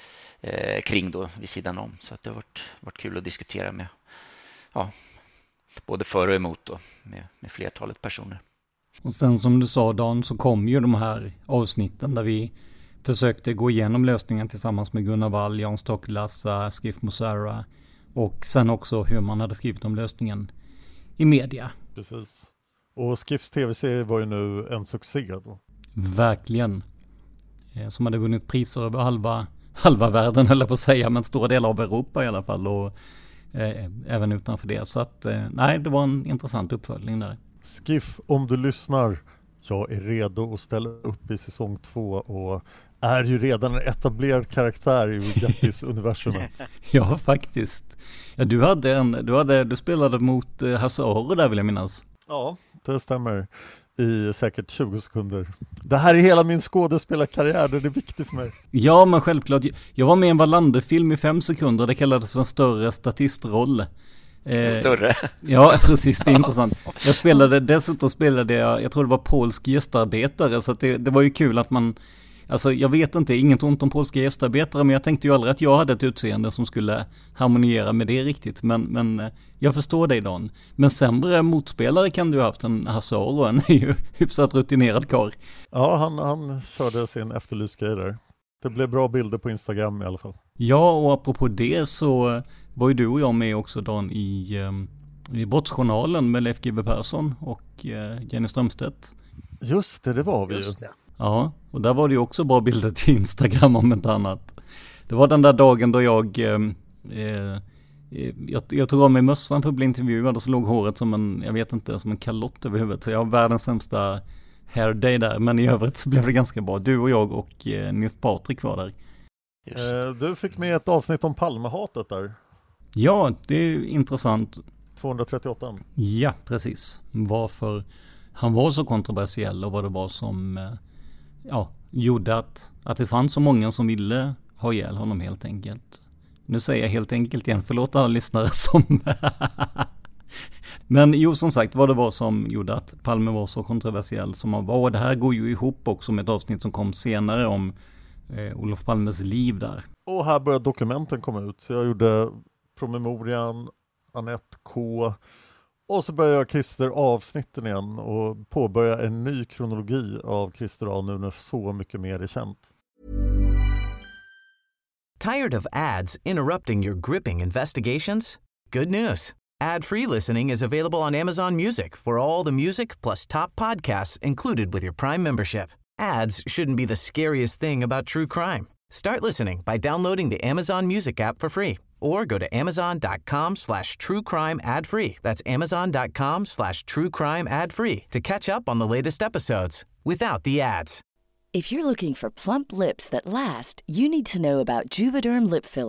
[SPEAKER 6] eh, kring då vid sidan om. Så att det har varit, varit kul att diskutera med ja, både för och emot då, med, med flertalet personer.
[SPEAKER 4] Och sen som du sa Dan så kom ju de här avsnitten där vi försökte gå igenom lösningen tillsammans med Gunnar Wall, Jan Stocklassa, Skiff Mosara och sen också hur man hade skrivit om lösningen i media.
[SPEAKER 10] Precis. Och Skiffs tv-serie var ju nu en succé då.
[SPEAKER 4] Verkligen. Som hade vunnit priser över halva, halva världen höll jag på att säga, men stora delar av Europa i alla fall och eh, även utanför det. Så att eh, nej, det var en intressant uppföljning där.
[SPEAKER 10] Skiff, om du lyssnar, jag är redo att ställa upp i säsong två och är ju redan en etablerad karaktär i Gattis universumet.
[SPEAKER 4] Ja, faktiskt. Ja, du hade en, du hade, du spelade mot eh, Hasse Aro där vill jag minnas.
[SPEAKER 10] Ja, det stämmer. I säkert tjugo sekunder. Det här är hela min skådespelarkarriär, det är viktigt för mig.
[SPEAKER 4] Ja, men självklart. Jag var med i en Wallander-film i fem sekunder. Det kallades för en större statistroll.
[SPEAKER 6] Eh, större?
[SPEAKER 4] Ja, precis. Det är intressant. Jag spelade, dessutom spelade jag, jag tror det var polsk gästarbetare. Så att det, det var ju kul att man, alltså jag vet inte, inget ont om polska gästarbetare, men jag tänkte ju aldrig att jag hade ett utseende som skulle harmoniera med det riktigt. Men, men jag förstår dig Dan. Men sämre motspelare kan du ha haft en Hasse Aro, en är ju hyfsat rutinerad karl.
[SPEAKER 10] Ja, han, han körde sin efterlysgrej där. Det blev bra bilder på Instagram i alla fall.
[SPEAKER 4] Ja, och apropå det så var ju du och jag med också Dan i, i Brottsjournalen med Leif G W Persson och Jenny Strömstedt.
[SPEAKER 10] Just det, det var vi ju.
[SPEAKER 4] Ja, och där var det ju också bra bilder till Instagram om inte annat. Det var den där dagen då jag eh, eh, jag, jag tog av mig mössan för att bli intervjuad och så låg håret som en, jag vet inte, som en kalott över huvudet. Så jag har världens sämsta hair day där, men i övrigt så blev det ganska bra. Du och jag och eh, Nils Patrik var där.
[SPEAKER 10] Eh, du fick med ett avsnitt om Palmehatet där.
[SPEAKER 4] Ja, det är ju intressant.
[SPEAKER 10] tvåhundratrettioåtta.
[SPEAKER 4] Ja, precis. Varför han var så kontroversiell och vad det var som ja, gjorde att, att det fanns så många som ville ha ihjäl honom helt enkelt. Nu säger jag helt enkelt igen, förlåt alla lyssnare som... Men jo, som sagt, vad det var som gjorde att Palme var så kontroversiell som han var. Och det här går ju ihop också med ett avsnitt som kom senare om eh, Olof Palmes liv där.
[SPEAKER 10] Och här började dokumenten komma ut. Så jag gjorde promemorian, Anette K. Och så började jag Christer avsnitten igen och påbörja en ny kronologi av Christer A nu när så mycket mer är känt.
[SPEAKER 1] Tired of ads interrupting your gripping investigations? Good news. Ad-free listening is available on Amazon Music for all the music plus top podcasts included with your Prime membership. Ads shouldn't be the scariest thing about true crime. Start listening by downloading the Amazon Music app for free or go to amazon.com slash true crime ad free. That's amazon.com slash true crime ad free to catch up on the latest episodes without the ads.
[SPEAKER 13] If you're looking for plump lips that last, you need to know about Juvederm lip fillers.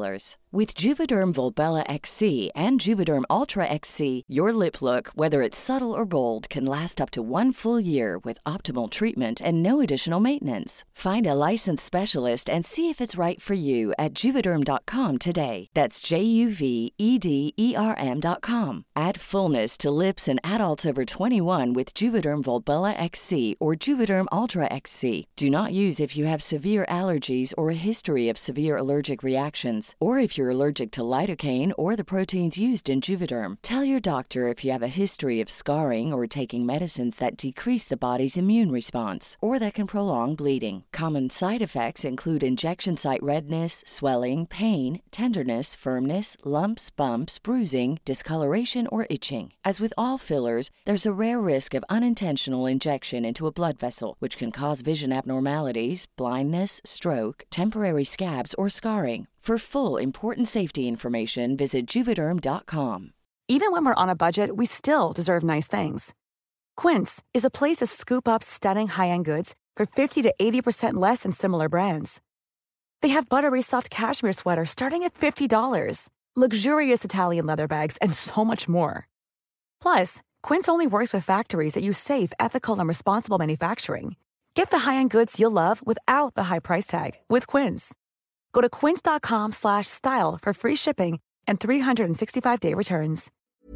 [SPEAKER 13] With Juvederm Volbella X C and Juvederm Ultra X C, your lip look, whether it's subtle or bold, can last up to one full year with optimal treatment and no additional maintenance. Find a licensed specialist and see if it's right for you at juvederm dot com today. That's J U V E D E R M dot com. Add fullness to lips in adults over twenty-one with Juvederm Volbella X C or Juvederm Ultra X C. Do not use if you have severe allergies or a history of severe allergic reactions, or if you're allergic to lidocaine or the proteins used in Juvederm. Tell your doctor if you have a history of scarring or taking medicines that decrease the body's immune response or that can prolong bleeding. Common side effects include injection site redness, swelling, pain, tenderness, firmness, lumps, bumps, bruising, discoloration, or itching. As with all fillers, there's a rare risk of unintentional injection into a blood vessel, which can cause vision abnormalities, blindness, stroke, temporary scabs, or scarring. For full important safety information, visit juvederm dot com.
[SPEAKER 14] Even when we're on a budget, we still deserve nice things. Quince is a place to scoop up stunning high-end goods for fifty to eighty percent less than similar brands. They have buttery soft cashmere sweaters starting at fifty dollars, luxurious Italian leather bags, and so much more. Plus, Quince only works with factories that use safe, ethical, and responsible manufacturing. Get the high-end goods you'll love without the high price tag with Quince. Go to quince dot com slash style for free shipping and three sixty-five day returns.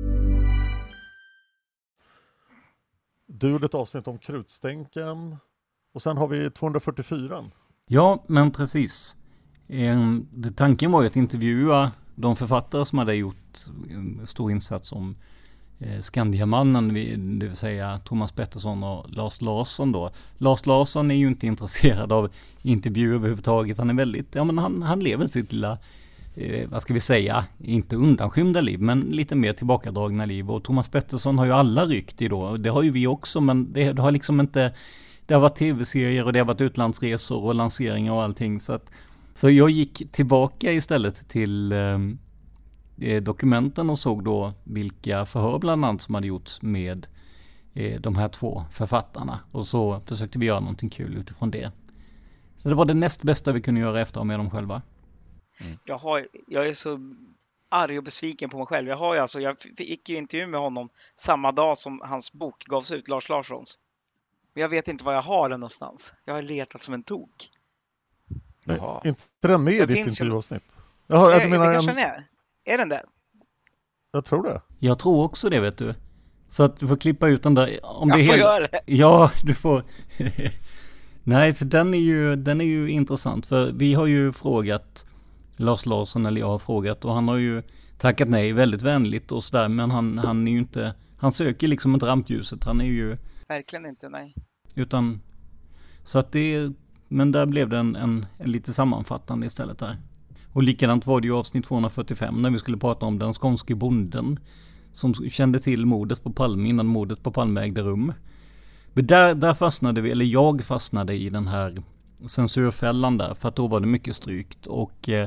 [SPEAKER 10] Du gjorde ett avsnitt om krutstänken och sen har vi tvåhundrafyrtiofyra.
[SPEAKER 4] Ja, men precis. Eh, det, tanken var ju att intervjua de författare som hade gjort en stor insats om eh, Skandiamannen, det vill säga Thomas Pettersson och Lars Larsson då. Lars Larsson är ju inte intresserad av intervjuer överhuvudtaget. Han är väldigt, ja men han, han lever sitt lilla, eh, vad ska vi säga, inte undanskymda liv, men lite mer tillbakadragna liv. Och Thomas Pettersson har ju alla rykt i då. Det har ju vi också, men det, det har liksom inte, det har varit tv-serier och det har varit utlandsresor och lanseringar och allting. Så, att, så jag gick tillbaka istället till eh, dokumenten och såg då vilka förhör bland annat som hade gjorts med eh, de här två författarna. Och så försökte vi göra någonting kul utifrån det. Så det var det näst bästa vi kunde göra efter med dem själva.
[SPEAKER 12] Mm. Jag, har, jag är så arg och besviken på mig själv. Jag, har ju alltså, jag fick ju intervju med honom samma dag som hans bok gavs ut, Lars Larssons. Men jag vet inte var jag har den någonstans. Jag har letat som en tok.
[SPEAKER 10] Nej, inte den med i ditt intervjuavsnitt.
[SPEAKER 12] Jaha, jag, jag menar en... är. är den där?
[SPEAKER 10] Jag tror det.
[SPEAKER 4] Jag tror också det, vet du. Så att du får klippa ut den där. Om
[SPEAKER 12] jag
[SPEAKER 4] det är
[SPEAKER 12] får
[SPEAKER 4] helt...
[SPEAKER 12] göra det.
[SPEAKER 4] Ja, du får... Nej, för den är, ju, den är ju intressant. För vi har ju frågat Lars Larsson, eller jag har frågat, och han har ju tackat nej väldigt vänligt och sådär. Men han, han är ju inte... Han söker liksom inte rampljuset. Han är ju...
[SPEAKER 12] Verkligen inte, nej.
[SPEAKER 4] Utan... Så att det... Men där blev det en, en, en lite sammanfattande istället där. Och likadant var det ju avsnitt tvåhundrafyrtiofem när vi skulle prata om den skånske bonden som kände till mordet på Palme innan mordet på Palme ägde rum. Men där, där fastnade vi, eller jag fastnade i den här censurfällan där, för att då var det mycket strykt och eh,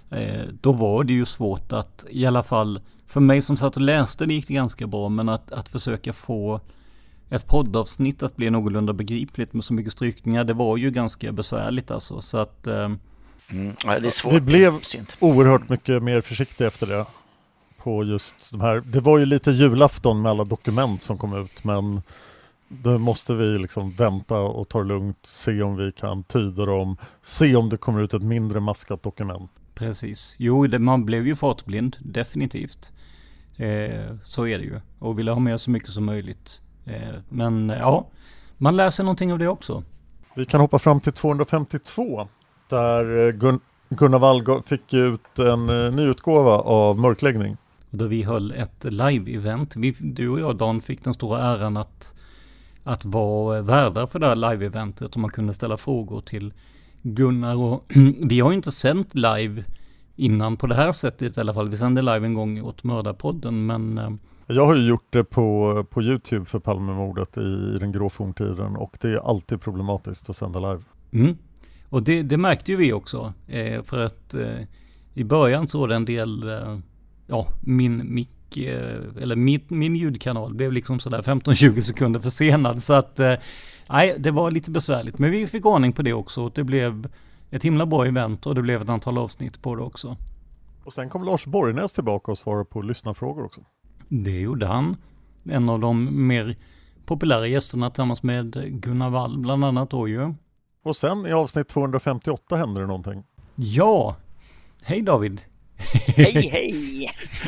[SPEAKER 4] då var det ju svårt att, i alla fall för mig som satt och läste, det gick det ganska bra, men att, att försöka få ett poddavsnitt att bli någorlunda begripligt med så mycket strykningar, det var ju ganska besvärligt alltså, så att eh,
[SPEAKER 6] mm, ja, det är svårt.
[SPEAKER 10] Vi blev oerhört mycket mer försiktiga efter det på just de här, det var ju lite julafton med alla dokument som kom ut, men då måste vi liksom vänta och ta det lugnt, se om vi kan tyda dem, se om det kommer ut ett mindre maskat dokument.
[SPEAKER 4] Precis, jo det, man blev ju fartblind, definitivt. Eh, så är det ju, och ville ha med så mycket som möjligt. Eh, men ja, man lär sig någonting av det också.
[SPEAKER 10] Vi kan hoppa fram till tvåhundrafemtiotvå, där Gun- Gunnar Wall fick ut en uh, nyutgåva av Mörkläggning.
[SPEAKER 4] Då vi höll ett live-event. Vi, du och jag, Dan, fick den stora äran att att vara värdar för det här live-eventet och man kunde ställa frågor till Gunnar. Och vi har ju inte sänt live innan på det här sättet i alla fall. Vi sände live en gång åt Mördarpodden, men...
[SPEAKER 10] Jag har ju gjort det på, på YouTube för Palmemordet i, i den grå forntiden och det är alltid problematiskt att sända live.
[SPEAKER 4] Mm. Och det, det märkte ju vi också. Eh, för att eh, i början så var det en del... Eh, ja, min mick eller min, min ljudkanal blev liksom sådär femton till tjugo sekunder försenad, så att eh, nej, det var lite besvärligt, men vi fick ordning på det också och det blev ett himla bra event och det blev ett antal avsnitt på det också.
[SPEAKER 10] Och sen kom Lars Borgnäs tillbaka och svarade på lyssnarfrågor också.
[SPEAKER 4] Det gjorde han. En av de mer populära gästerna tillsammans med Gunnar Wall bland annat då ju.
[SPEAKER 10] Och sen i avsnitt tvåhundrafemtioåtta hände det någonting.
[SPEAKER 4] Ja! Hej David!
[SPEAKER 12] Hej hej!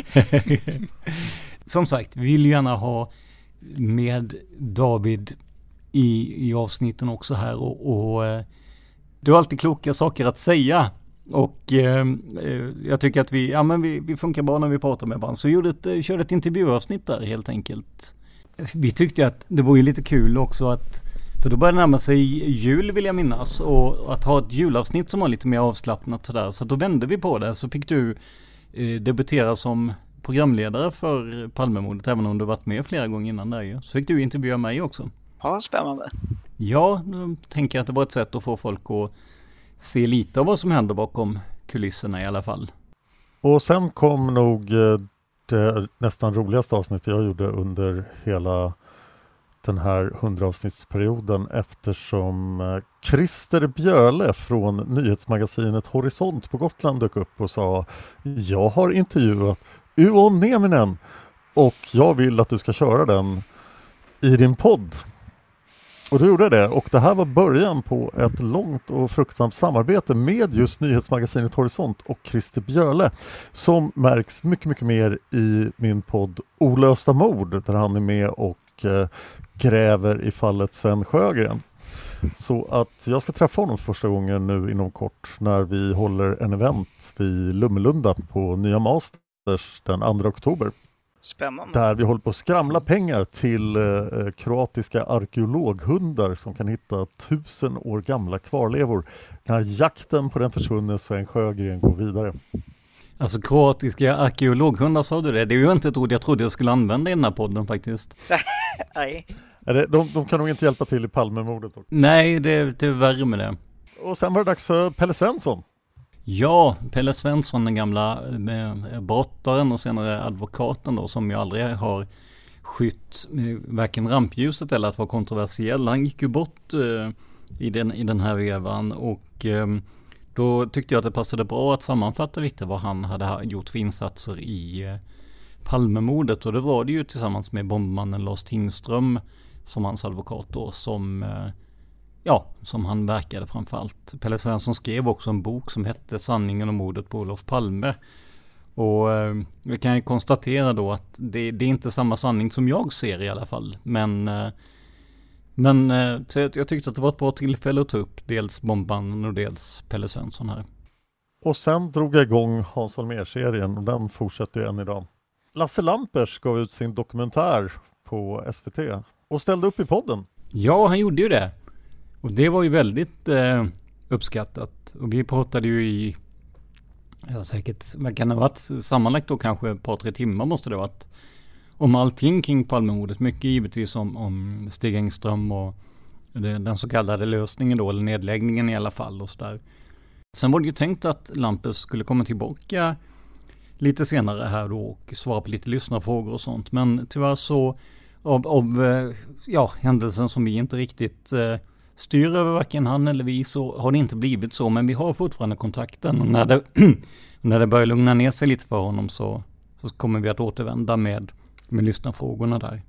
[SPEAKER 4] Som sagt, vi vill gärna ha med David i, i avsnitten också här och, och eh, du har alltid kloka saker att säga och eh, jag tycker att vi, ja, men vi, vi funkar bra när vi pratar med varandra, så vi gjorde ett, körde ett intervjuavsnitt där helt enkelt. Vi tyckte att det var ju lite kul också att, för då började det närma sig jul vill jag minnas, och att ha ett julavsnitt som var lite mer avslappnat sådär, så då vände vi på det, så fick du eh, debutera som programledare för Palmemordet, även om du varit med flera gånger innan där ju. Så fick du intervjua mig också.
[SPEAKER 12] Ja, spännande.
[SPEAKER 4] Ja, då tänker jag att det var ett sätt att få folk att se lite av vad som händer bakom kulisserna i alla fall.
[SPEAKER 10] Och sen kom nog det nästan roligaste avsnittet jag gjorde under hela den här hundraavsnittsperioden, eftersom Christer Björle från nyhetsmagasinet Horisont på Gotland dök upp och sa: jag har intervjuat Uon Nieminen och jag vill att du ska köra den i din podd. Och du gjorde det, och det här var början på ett långt och fruktsamt samarbete med just nyhetsmagasinet Horisont och Christer Björle, som märks mycket mycket mer i min podd Olösta mord, där han är med och eh, gräver i fallet Sven Sjögren. Så att jag ska träffa honom första gången nu inom kort när vi håller en event vid Lummelunda på Nya Masters den andra oktober.
[SPEAKER 12] Spännande.
[SPEAKER 10] Där vi håller på att skramla pengar till eh, kroatiska arkeologhundar som kan hitta tusen år gamla kvarlevor. När jakten på den försvunne Sven Sjögren går vidare.
[SPEAKER 4] Alltså kroatiska arkeologhundar, sa du det? Det är ju inte ett ord jag trodde jag skulle använda i den här podden faktiskt.
[SPEAKER 12] Nej.
[SPEAKER 10] De, de kan nog inte hjälpa till i Palmemordet också.
[SPEAKER 4] Nej, det, det är värre med det.
[SPEAKER 10] Och sen var det dags för Pelle Svensson.
[SPEAKER 4] Ja, Pelle Svensson, den gamla med brottaren och senare advokaten då, som ju aldrig har skytt varken rampljuset eller att vara kontroversiell. Han gick ju bort eh, i, den, i den här vevan, och eh, då tyckte jag att det passade bra att sammanfatta lite vad han hade gjort för insatser i eh, Palmemordet, och det var det ju tillsammans med bombmannen Lars Tingström som hans advokat då, som eh, Ja, som han verkade framförallt. Pelle Svensson skrev också en bok som hette Sanningen om mordet på Olof Palme. Och eh, vi kan ju konstatera då att det, det är inte samma sanning som jag ser i alla fall. Men, eh, men eh, så jag, jag tyckte att det var ett bra tillfälle att ta upp dels bombmannen och dels Pelle Svensson här.
[SPEAKER 10] Och sen drog jag igång Hans Holmér-serien, och den fortsätter ju än idag. Lasse Lampers gav ut sin dokumentär på S V T och ställde upp i podden.
[SPEAKER 4] Ja, han gjorde ju det. Och det var ju väldigt eh, uppskattat. Och vi pratade ju i, ja, säkert, vad kan det ha varit, sammanlagt då kanske ett par, tre timmar måste det ha varit, om allting kring Palmemordet. Mycket givetvis om, om Stig Engström och det, den så kallade lösningen då, eller nedläggningen i alla fall och sådär. Sen var det ju tänkt att Lampers skulle komma tillbaka lite senare här då och svara på lite lyssnarfrågor och sånt. Men tyvärr så av, av ja, händelsen som vi inte riktigt eh, styr över varken han eller vi, så har det inte blivit så, men vi har fortfarande kontakten, och när det, när det börjar lugna ner sig lite för honom så, så kommer vi att återvända med, med lyssnarfrågorna där.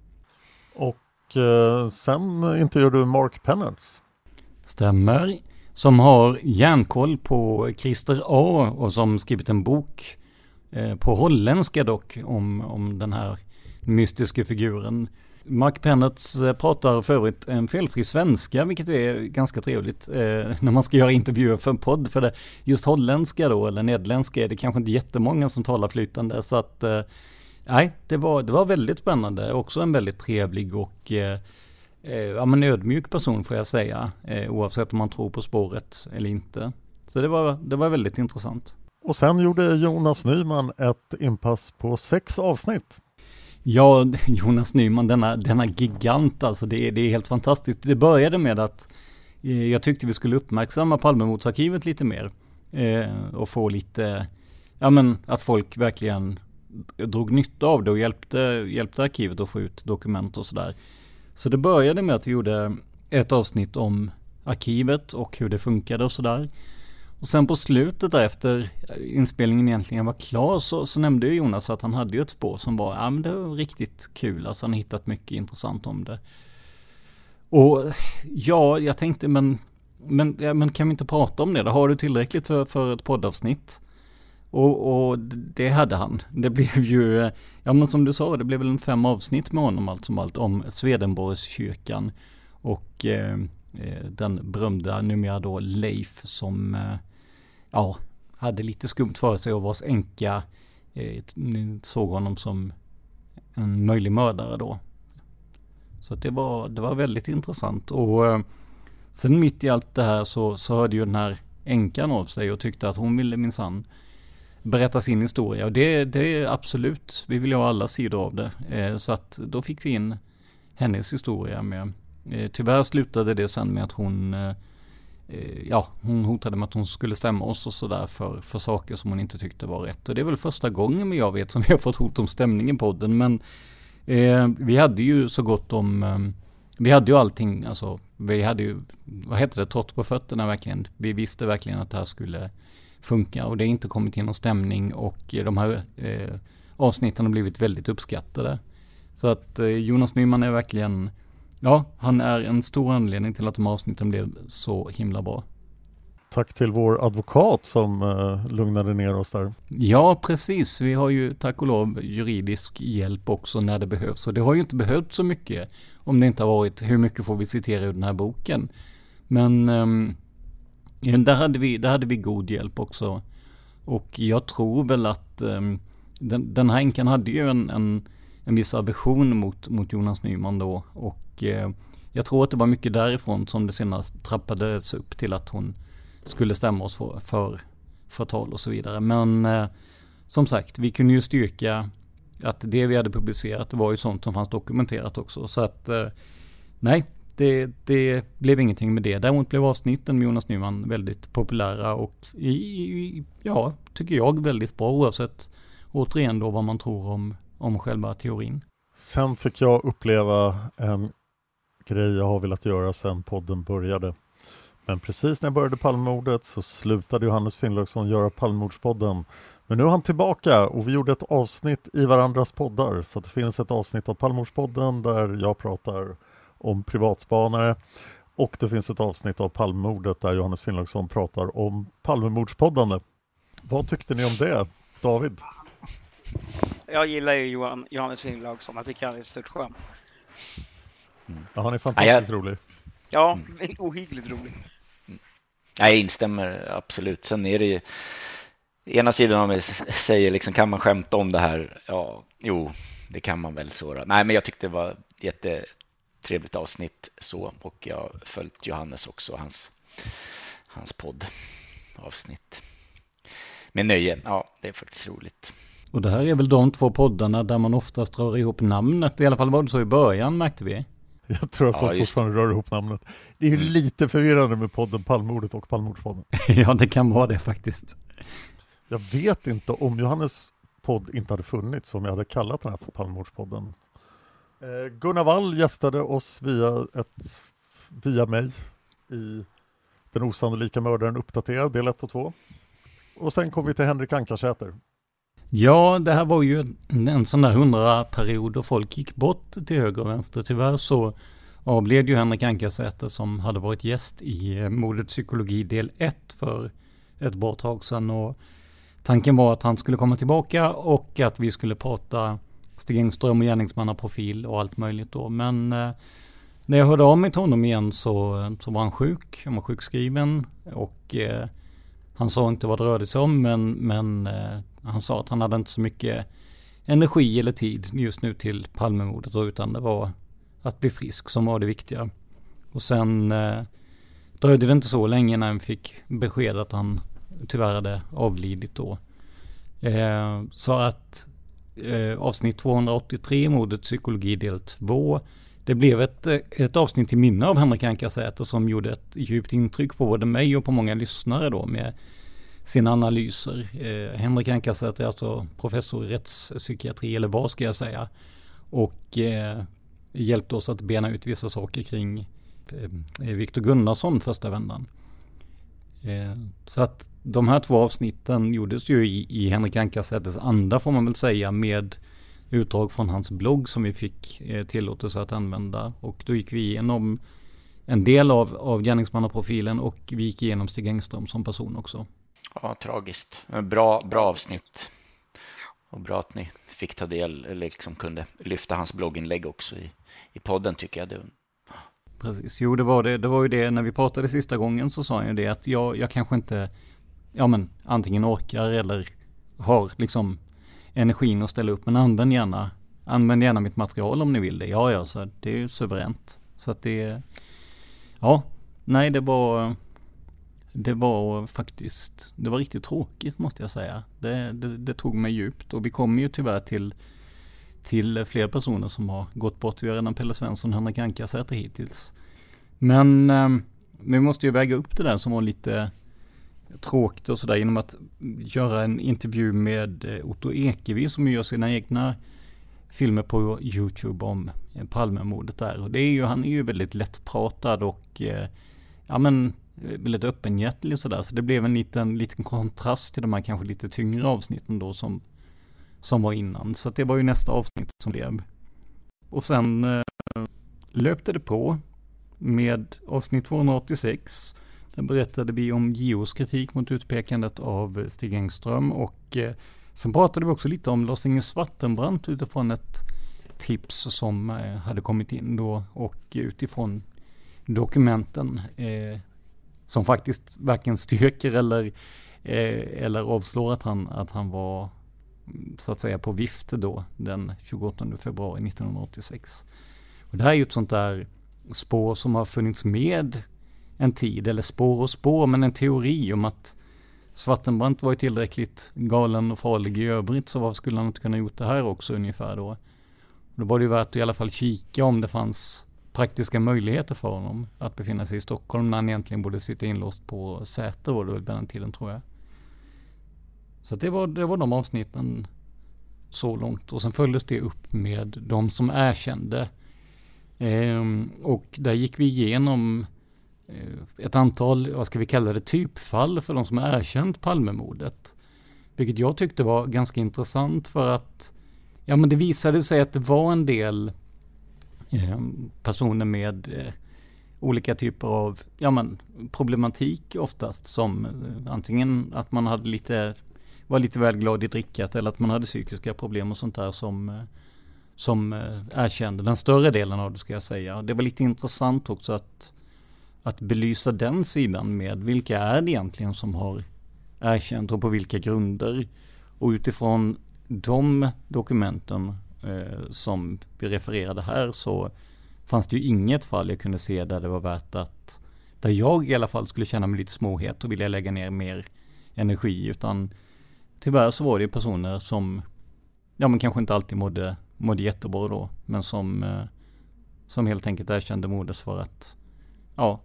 [SPEAKER 10] Och eh, sen intervjuade du Mark Pennards.
[SPEAKER 4] Stämmer, som har järnkoll på Christer A. och som skrivit en bok eh, på holländska dock om, om den här mystiska figuren. Mark Pennards pratar för övrigt en felfri svenska, vilket är ganska trevligt eh, när man ska göra intervjuer för en podd, för det, just holländska då, eller nederländska, är det kanske inte jättemånga som talar flytande, så att eh, nej, det var, det var väldigt spännande, också en väldigt trevlig och eh, eh, ja, men ödmjuk person får jag säga, eh, oavsett om man tror på spåret eller inte. Så det var, det var väldigt intressant.
[SPEAKER 10] Och sen gjorde Jonas Nyman ett inpass på sex avsnitt.
[SPEAKER 4] Ja, Jonas Nyman, denna, denna gigant, alltså det, det är helt fantastiskt. Det började med att eh, jag tyckte vi skulle uppmärksamma Palmemordsarkivet lite mer eh, och få lite, ja men att folk verkligen drog nytta av det och hjälpte, hjälpte arkivet att få ut dokument och sådär. Så det började med att vi gjorde ett avsnitt om arkivet och hur det funkade och sådär. Och sen på slutet där efter inspelningen egentligen var klar så, så nämnde ju Jonas att han hade ju ett spår som var, ja men det var riktigt kul. Alltså han hittat mycket intressant om det. Och ja, jag tänkte men, men, ja, men kan vi inte prata om det? Då har du tillräckligt för, för ett poddavsnitt? Och, och det hade han. Det blev ju, ja men som du sa, det blev väl en fem avsnitt med honom allt som allt om Swedenborgskyrkan och eh, den berömda numera då Leif som eh, ja, hade lite skumt för sig och vars änka eh, såg honom som en möjlig mördare då. Så att det var, det var väldigt intressant. Och eh, sen mitt i allt det här så, så hörde ju den här änkan av sig och tyckte att hon ville minsann berätta sin historia. Och det, det är absolut, vi vill ju ha alla sidor av det. Eh, så att då fick vi in hennes historia med. Eh, tyvärr slutade det sen med att hon eh, ja, hon hotade med att hon skulle stämma oss och sådär för, för saker som hon inte tyckte var rätt. Och det är väl första gången men jag vet som vi har fått hot om stämning i podden. Men eh, vi hade ju så gott om eh, vi hade ju allting, alltså vi hade ju, vad heter det, trott på fötterna verkligen. Vi visste verkligen att det här skulle funka och det är inte kommit in någon stämning och de här eh, avsnitten har blivit väldigt uppskattade. Så att eh, Jonas Nyman är verkligen, ja, han är en stor anledning till att de avsnitten blev så himla bra.
[SPEAKER 10] Tack till vår advokat som uh, lugnade ner oss där.
[SPEAKER 4] Ja, precis. Vi har ju tack och lov juridisk hjälp också när det behövs. Och det har ju inte behövt så mycket om det inte har varit hur mycket får vi citera ur den här boken. Men um, där, hade vi, där hade vi god hjälp också. Och jag tror väl att um, den, den här änkan hade ju en, en, en viss aversion mot, mot Jonas Nyman då. Och uh, jag tror att det var mycket därifrån som det senast trappades upp till att hon skulle stämma oss för, för förtal och så vidare. Men eh, som sagt, vi kunde ju styrka att det vi hade publicerat var ju sånt som fanns dokumenterat också. Så att eh, nej, det, det blev ingenting med det. Däremot blev avsnitten med Jonas Nyman väldigt populära och i, i, ja, tycker jag väldigt bra oavsett återigen då vad man tror om, om själva teorin.
[SPEAKER 10] Sen fick jag uppleva en grej jag har velat göra sedan podden började. Men precis när jag började Palmemordet så slutade Johannes Finnlaugsson göra Palmemordspodden. Men nu är han tillbaka och vi gjorde ett avsnitt i varandras poddar. Så att det finns ett avsnitt av Palmemordspodden där jag pratar om privatspanare. Och det finns ett avsnitt av Palmemordet där Johannes Finnlaugsson pratar om Palmemordspoddande. Vad tyckte ni om det, David?
[SPEAKER 12] Jag gillar ju Johan, Johannes Finnlaugsson. Jag tycker han är stort skön.
[SPEAKER 10] Mm. Ja, han är fantastiskt ja, jag... rolig.
[SPEAKER 12] Ja, ohyggligt rolig.
[SPEAKER 6] Jag instämmer absolut. Sen är det ju ena sidan av mig säger liksom, kan man skämta om det här? Ja, jo, det kan man väl så. Nej, men jag tyckte det var ett jättetrevligt avsnitt så, och jag har följt Johannes också, hans, hans poddavsnitt. Med nöje, ja, det är faktiskt roligt.
[SPEAKER 4] Och det här är väl de två poddarna där man oftast drar ihop namnet. I alla fall var det så i början, märkte vi.
[SPEAKER 10] Jag tror att folk ja, fortfarande rör ihop namnet. Det är ju mm. lite förvirrande med podden Palmemordet och Palmemordspodden.
[SPEAKER 4] Ja, det kan vara det faktiskt.
[SPEAKER 10] Jag vet inte om Johannes podd inte hade funnits som jag hade kallat den här för Palmemordspodden. Eh, Gunnar Wall gästade oss via, ett, via mig i Den osannolika mördaren uppdaterad, del ett och två. Och sen kom vi till Henrik Ankarsäter.
[SPEAKER 4] Ja, det här var ju en sån där hundra period och folk gick bort till höger och vänster. Tyvärr så avled ju Henrik Ankarsäter som hade varit gäst i Mordets psykologi del ett för ett bra tag sedan. Och tanken var att han skulle komma tillbaka och att vi skulle prata Stig Engström och gärningsmannaprofil och allt möjligt då. Men eh, när jag hörde av mig till honom igen så, så var han sjuk, han var sjukskriven och eh, han sa inte vad det rörde sig om, men, men eh, han sa att han hade inte så mycket energi eller tid just nu till Palmemordet, utan det var att bli frisk som var det viktiga. Och sen eh, dröjde det inte så länge när han fick besked att han tyvärr hade avlidit då. Eh, så att eh, avsnitt tvåhundraåttiotre, Mordets psykologi del två, det blev ett, ett avsnitt i minne av Henrik Ankarsäter som gjorde ett djupt intryck på både mig och på många lyssnare då med sina analyser. Eh, Henrik Ankarsäter är alltså professor i rättspsykiatri, eller vad ska jag säga, och eh, hjälpte oss att bena ut vissa saker kring eh, Viktor Gunnarsson första vändan. Eh, så att de här två avsnitten gjordes ju i, i Henrik Ankarsäters anda får man väl säga, med utdrag från hans blogg som vi fick eh, tillåtelse att använda. Och då gick vi igenom en del av, av gärningsmannaprofilen och vi gick igenom Stig Engström som person också.
[SPEAKER 6] Ja, tragiskt. Bra, bra avsnitt. Och bra att ni fick ta del, eller liksom kunde lyfta hans blogginlägg också i, i podden tycker jag. Det...
[SPEAKER 4] Precis, jo det var det. Det var ju det när vi pratade sista gången så sa jag ju det att jag, jag kanske inte, ja men antingen orkar eller har liksom energin att ställa upp, men använd gärna, använd gärna mitt material om ni vill det. Ja, ja, så det är ju suveränt. Så att det, ja, nej det var, det var faktiskt, det var riktigt tråkigt måste jag säga. Det, det, det tog mig djupt och vi kommer ju tyvärr till till fler personer som har gått bort. Vi har redan Pelle Svensson och Henrik Ankarsäter hittills. Men eh, vi måste ju väga upp det där som var lite tråkigt och sådär genom att göra en intervju med eh, Otto Ekevi som gör sina egna filmer på YouTube om eh, Palmemordet där. Och det är ju, han är ju väldigt lättpratad och eh, ja men väldigt öppenhjärtig och sådär. Så det blev en liten, liten kontrast till de här kanske lite tyngre avsnitten då som som var innan. Så det var ju nästa avsnitt som blev. Och sen eh, löpte det på med avsnitt tvåhundraåttiosex. Där berättade vi om J O:s kritik mot utpekandet av Stig Engström och eh, sen pratade vi också lite om Lars-Inge Svartenbrandt utifrån ett tips som eh, hade kommit in då och utifrån dokumenten eh, som faktiskt varken styrker eller, eh, eller avslår att han, att han var så att säga på vift då den tjugoåttonde februari nittonhundraåttiosex. Och det här är ju ett sånt där spår som har funnits med en tid, eller spår och spår, men en teori om att Svartenbrandt var ju tillräckligt galen och farlig i övrigt, så varför skulle han inte kunna gjort det här också ungefär då? Och då var det ju värt att i alla fall kika om det fanns praktiska möjligheter för honom att befinna sig i Stockholm när han egentligen borde sitta inlåst på Säter var det väl på den tiden tror jag. Så det var, det var de avsnitten så långt. Och sen följdes det upp med de som erkände. Ehm, och där gick vi igenom eh, ett antal, vad ska vi kalla det, typfall för de som erkänt Palmemordet. Vilket jag tyckte var ganska intressant för att ja, men det visade sig att det var en del eh, personer med eh, olika typer av ja, men, problematik oftast. Som eh, antingen att man hade lite var lite väl glad i drickat eller att man hade psykiska problem och sånt där som, som erkände den större delen av det ska jag säga. Det var lite intressant också att, att belysa den sidan med vilka är det egentligen som har erkänt och på vilka grunder. Och utifrån de dokumenten eh, som vi refererade här så fanns det ju inget fall jag kunde se där det var värt att, där jag i alla fall skulle känna mig lite småhet och vilja lägga ner mer energi, utan tyvärr så var det personer som ja men kanske inte alltid mådde, mådde jättebra då, men som, eh, som helt enkelt erkände mordet för att ja,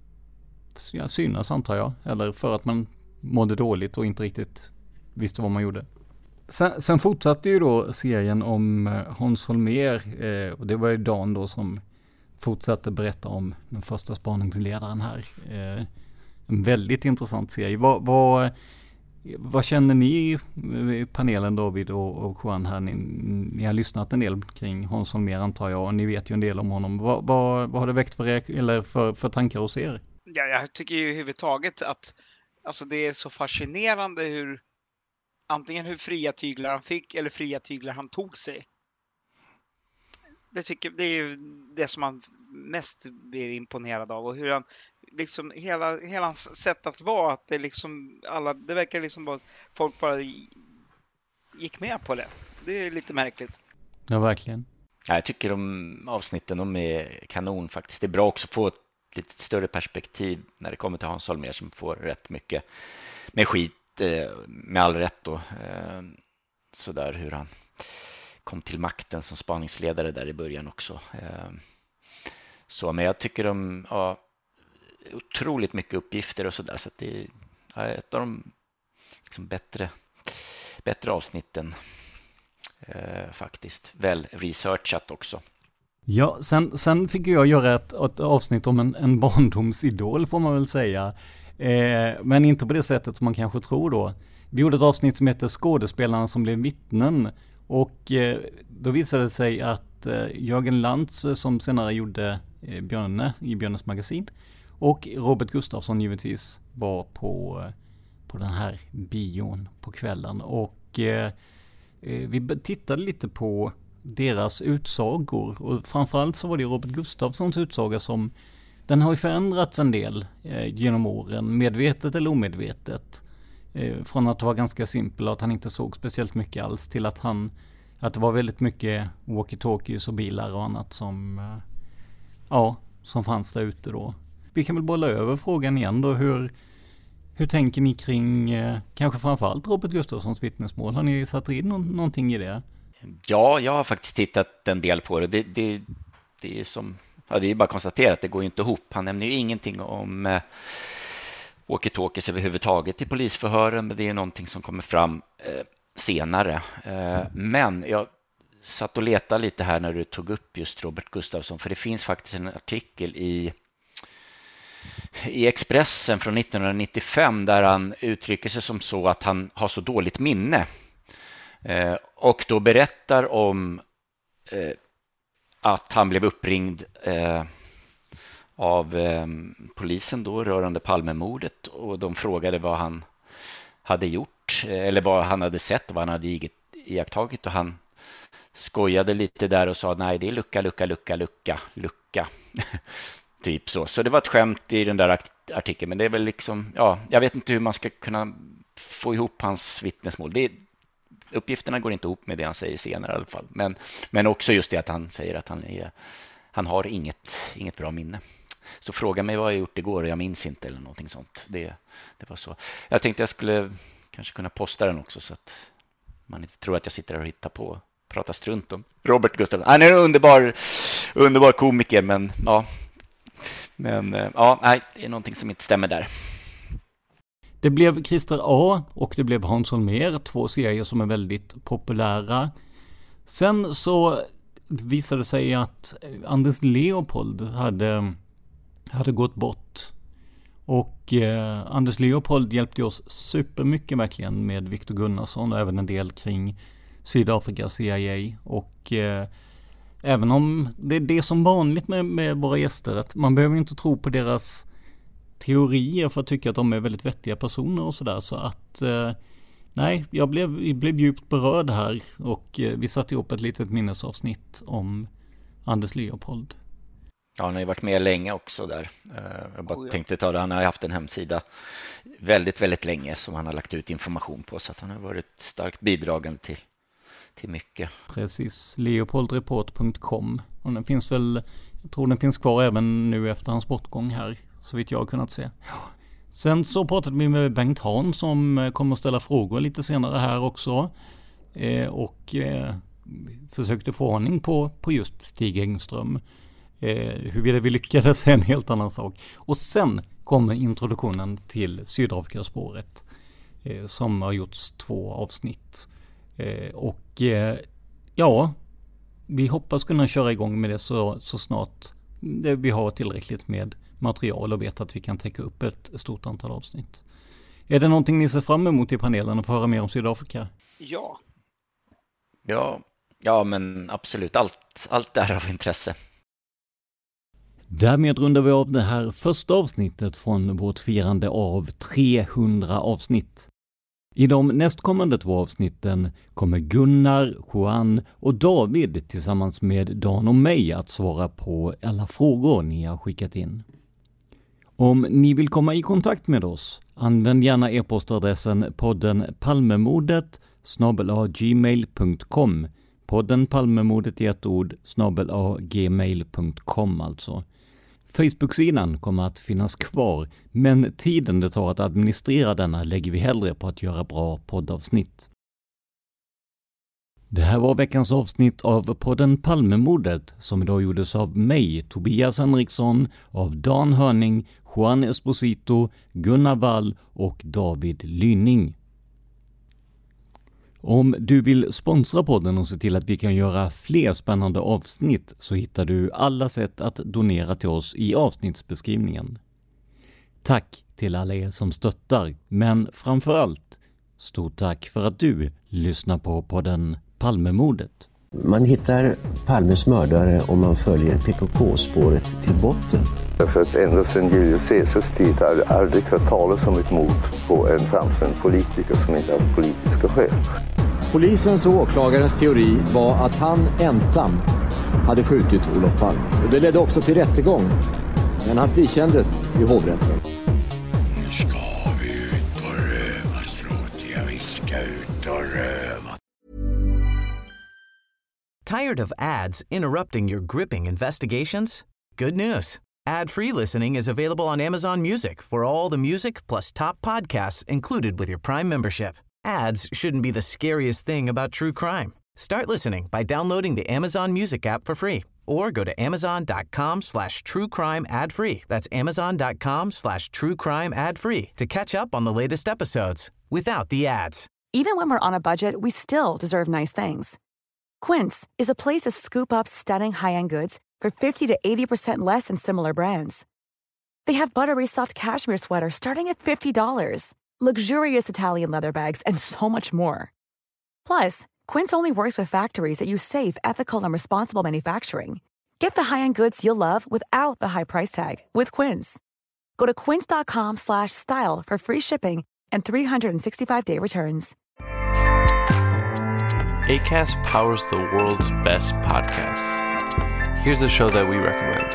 [SPEAKER 4] synas antar jag, eller för att man mådde dåligt och inte riktigt visste vad man gjorde. Sen, sen fortsatte ju då serien om Hans Holmér eh, och det var ju Dan då som fortsatte berätta om den första spaningsledaren här. Eh, en väldigt intressant serie. Vad, vad, vad känner ni i panelen, David och, och Juan här? Ni, ni har lyssnat en del kring Hans Holmér antar jag och ni vet ju en del om honom. Vad, vad, vad har det väckt för, eller för, för tankar hos er?
[SPEAKER 12] Ja, jag tycker ju överhuvudtaget att alltså det är så fascinerande hur antingen hur fria tyglar han fick eller fria tyglar han tog sig. Det, tycker, det är ju det som man mest blir imponerad av och hur han liksom hela, hela hans sätt att vara, att det liksom alla, det verkar liksom bara folk bara gick med på det. Det är lite märkligt.
[SPEAKER 4] Ja, verkligen.
[SPEAKER 6] Ja, jag tycker de avsnitten de är kanon faktiskt. Det är bra också att få ett lite större perspektiv när det kommer till Hans Holmér som får rätt mycket med skit med all rätt då. Så där hur han kom till makten som spaningsledare där i början också. Så men jag tycker de har ja, otroligt mycket uppgifter och sådär så att det är ett av de liksom bättre bättre avsnitten eh, faktiskt. Väl researchat också.
[SPEAKER 4] Ja, sen, sen fick jag göra ett, ett avsnitt om en, en barndomsidol får man väl säga. Eh, men inte på det sättet som man kanske tror då. Vi gjorde ett avsnitt som heter Skådespelarna som blev vittnen. Och eh, då visade det sig att eh, Jörgen Lantz som senare gjorde eh, Björne i Björnes magasin och Robert Gustafsson givetvis var på, eh, på den här bion på kvällen. Och eh, eh, vi tittade lite på deras utsagor. Och framförallt så var det Robert Gustafssons utsaga som den har ju förändrats en del eh, genom åren, medvetet eller omedvetet. Eh, från att vara ganska simpel och att han inte såg speciellt mycket alls till att han att det var väldigt mycket walkie-talkies och bilar och annat som eh, ja, som fanns där ute då. Vi kan väl bolla över frågan igen då. Hur, hur tänker ni kring eh, kanske framförallt Robert Gustafssons vittnesmål? Har ni satt in nå- någonting i det?
[SPEAKER 6] Ja, jag har faktiskt tittat en del på det. Det, det, det är som ja, det är bara att konstatera att det går inte ihop. Han nämner ju ingenting om eh, walkie-talkies överhuvudtaget i polisförhören, men det är någonting som kommer fram eh, senare. Eh, men jag satt och letade lite här när du tog upp just Robert Gustafsson, för det finns faktiskt en artikel i i Expressen från nittonhundranittiofem där han uttrycker sig som så att han har så dåligt minne eh, och då berättar om eh, att han blev uppringd eh, av eh, polisen då rörande Palmemordet och de frågade vad han hade gjort eller vad han hade sett och vad han hade iakttagit och han skojade lite där och sa nej det är lucka, lucka, lucka, lucka, lucka. Typ så. Så det var ett skämt i den där artikeln, men det är väl liksom, ja, jag vet inte hur man ska kunna få ihop hans vittnesmål. Det, uppgifterna går inte ihop med det han säger senare i alla fall. Men, men också just det att han säger att han, är, han har inget, inget bra minne. Så fråga mig vad jag gjort igår och jag minns inte eller någonting sånt. Det, det var så. Jag tänkte jag skulle kanske kunna posta den också så att man inte tror att jag sitter här och hittar på prata strunt om Robert Gustafsson. Han är en underbar, underbar komiker, men ja, men ja, nej, det är någonting som inte stämmer där.
[SPEAKER 4] Det blev Christer A och det blev Hans Holmér, två serier som är väldigt populära. Sen så visade det sig att Anders Leopold hade, hade gått bort. Och eh, Anders Leopold hjälpte oss supermycket verkligen med Victor Gunnarsson och även en del kring Sydafrika, C I A. Och eh, även om det är det som vanligt med, med våra gäster, att man behöver inte tro på deras teorier för att tycka att de är väldigt vettiga personer och sådär. Så att eh, nej, jag blev, jag blev djupt berörd här och eh, vi satte ihop ett litet minnesavsnitt om Anders Leopold.
[SPEAKER 6] Ja, han har ju varit med länge också där. Jag bara oh, ja. tänkte ta det, han har haft en hemsida väldigt, väldigt länge som han har lagt ut information på, så att han har varit starkt bidragande till, till mycket.
[SPEAKER 4] Precis, leopoldreport punkt com, och den finns väl, jag tror den finns kvar även nu efter hans bortgång här, så vitt jag har kunnat se. Sen så pratade vi med Bengt Hahn som kommer att ställa frågor lite senare här också, eh, och eh, försökte få ordning på, på just Stig Engström. Eh, huruvida vi lyckades är en helt annan sak. Och sen kommer introduktionen till Sydafrikaspåret eh, som har gjorts två avsnitt. Eh, och eh, ja, vi hoppas kunna köra igång med det så, så snart det, vi har tillräckligt med material och vet att vi kan täcka upp ett stort antal avsnitt. Är det någonting ni ser fram emot i panelen att få höra mer om Sydafrika?
[SPEAKER 12] Ja.
[SPEAKER 6] Ja, ja men absolut. Allt, allt är av intresse.
[SPEAKER 4] Därmed rundar vi av det här första avsnittet från vårt firande av trehundra avsnitt. I de nästkommande två avsnitten kommer Gunnar, Juan och David tillsammans med Dan och mig att svara på alla frågor ni har skickat in. Om ni vill komma i kontakt med oss, använd gärna e-postadressen podden palmemordet snabel-a gmail punkt com, podden palmemordet i ett ord snabel-a gmail punkt com alltså. Facebook-sidan kommer att finnas kvar, men tiden det tar att administrera denna lägger vi hellre på att göra bra poddavsnitt. Det här var veckans avsnitt av podden Palmemordet som idag gjordes av mig, Tobias Henriksson, av Dan Hörning, Juan Esposito, Gunnar Wall och David Lynning. Om du vill sponsra podden och se till att vi kan göra fler spännande avsnitt så hittar du alla sätt att donera till oss i avsnittsbeskrivningen. Tack till alla er som stöttar, men framförallt stort tack för att du lyssnar på podden Palmemordet.
[SPEAKER 15] Man hittar Palmes mördare om man följer P K K-spåret till botten.
[SPEAKER 16] För att ända sedan Julius Caesars tid har det aldrig hört talas om ett mord på en framstående politiker som inte haft politiska skäl.
[SPEAKER 17] Polisens och åklagarens teori var att han ensam hade skjutit Olof Palme. Och det ledde också till rättegång. Men han frikändes i hovrätten.
[SPEAKER 18] Nu ska vi ut på rövarstråt. Ja, vi ska ut och röva.
[SPEAKER 1] Tired of ads interrupting your gripping investigations? Good news. Ad-free listening is available on Amazon Music for all the music plus top podcasts included with your Prime membership. Ads shouldn't be the scariest thing about true crime. Start listening by downloading the Amazon Music app for free or go to amazon.com slash true crime ad free. That's amazon.com slash true crime ad free to catch up on the latest episodes without the ads.
[SPEAKER 14] Even when we're on a budget, we still deserve nice things. Quince is a place to scoop up stunning high-end goods for fifty to eighty percent less than similar brands. They have buttery soft cashmere sweaters starting at fifty dollars, luxurious Italian leather bags, and so much more. Plus, Quince only works with factories that use safe, ethical, and responsible manufacturing. Get the high-end goods you'll love without the high price tag with Quince. Go to quince.com slash style for free shipping and three sixty-five day returns.
[SPEAKER 19] Acast powers the world's best podcasts. Here's a show that we recommend.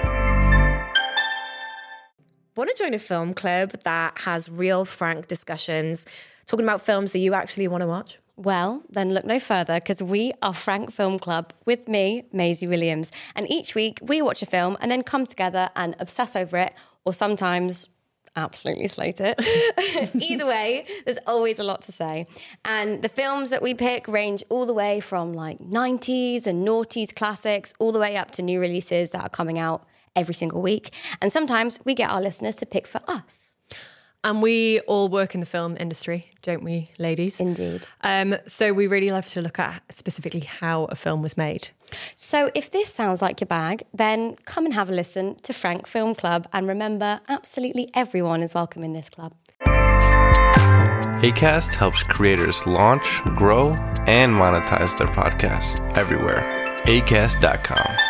[SPEAKER 20] Want to join a film club that has real, frank discussions, talking about films that you actually want to watch?
[SPEAKER 21] Well, then look no further, because we are Frank Film Club with me, Maisie Williams. And each week we watch a film and then come together and obsess over it, or sometimes absolutely slate it. Either way, there's always a lot to say. And the films that we pick range all the way from like nineties and noughties classics, all the way up to new releases that are coming out every single week. And sometimes we get our listeners to pick for us.
[SPEAKER 20] And we all work in the film industry, don't we, ladies?
[SPEAKER 21] Indeed.
[SPEAKER 20] Um, so we really love to look at specifically how a film was made.
[SPEAKER 21] So if this sounds like your bag, then come and have a listen to Frank Film Club. And remember, absolutely everyone is welcome in this club.
[SPEAKER 19] Acast helps creators launch, grow, and monetize their podcasts everywhere. acast dot com.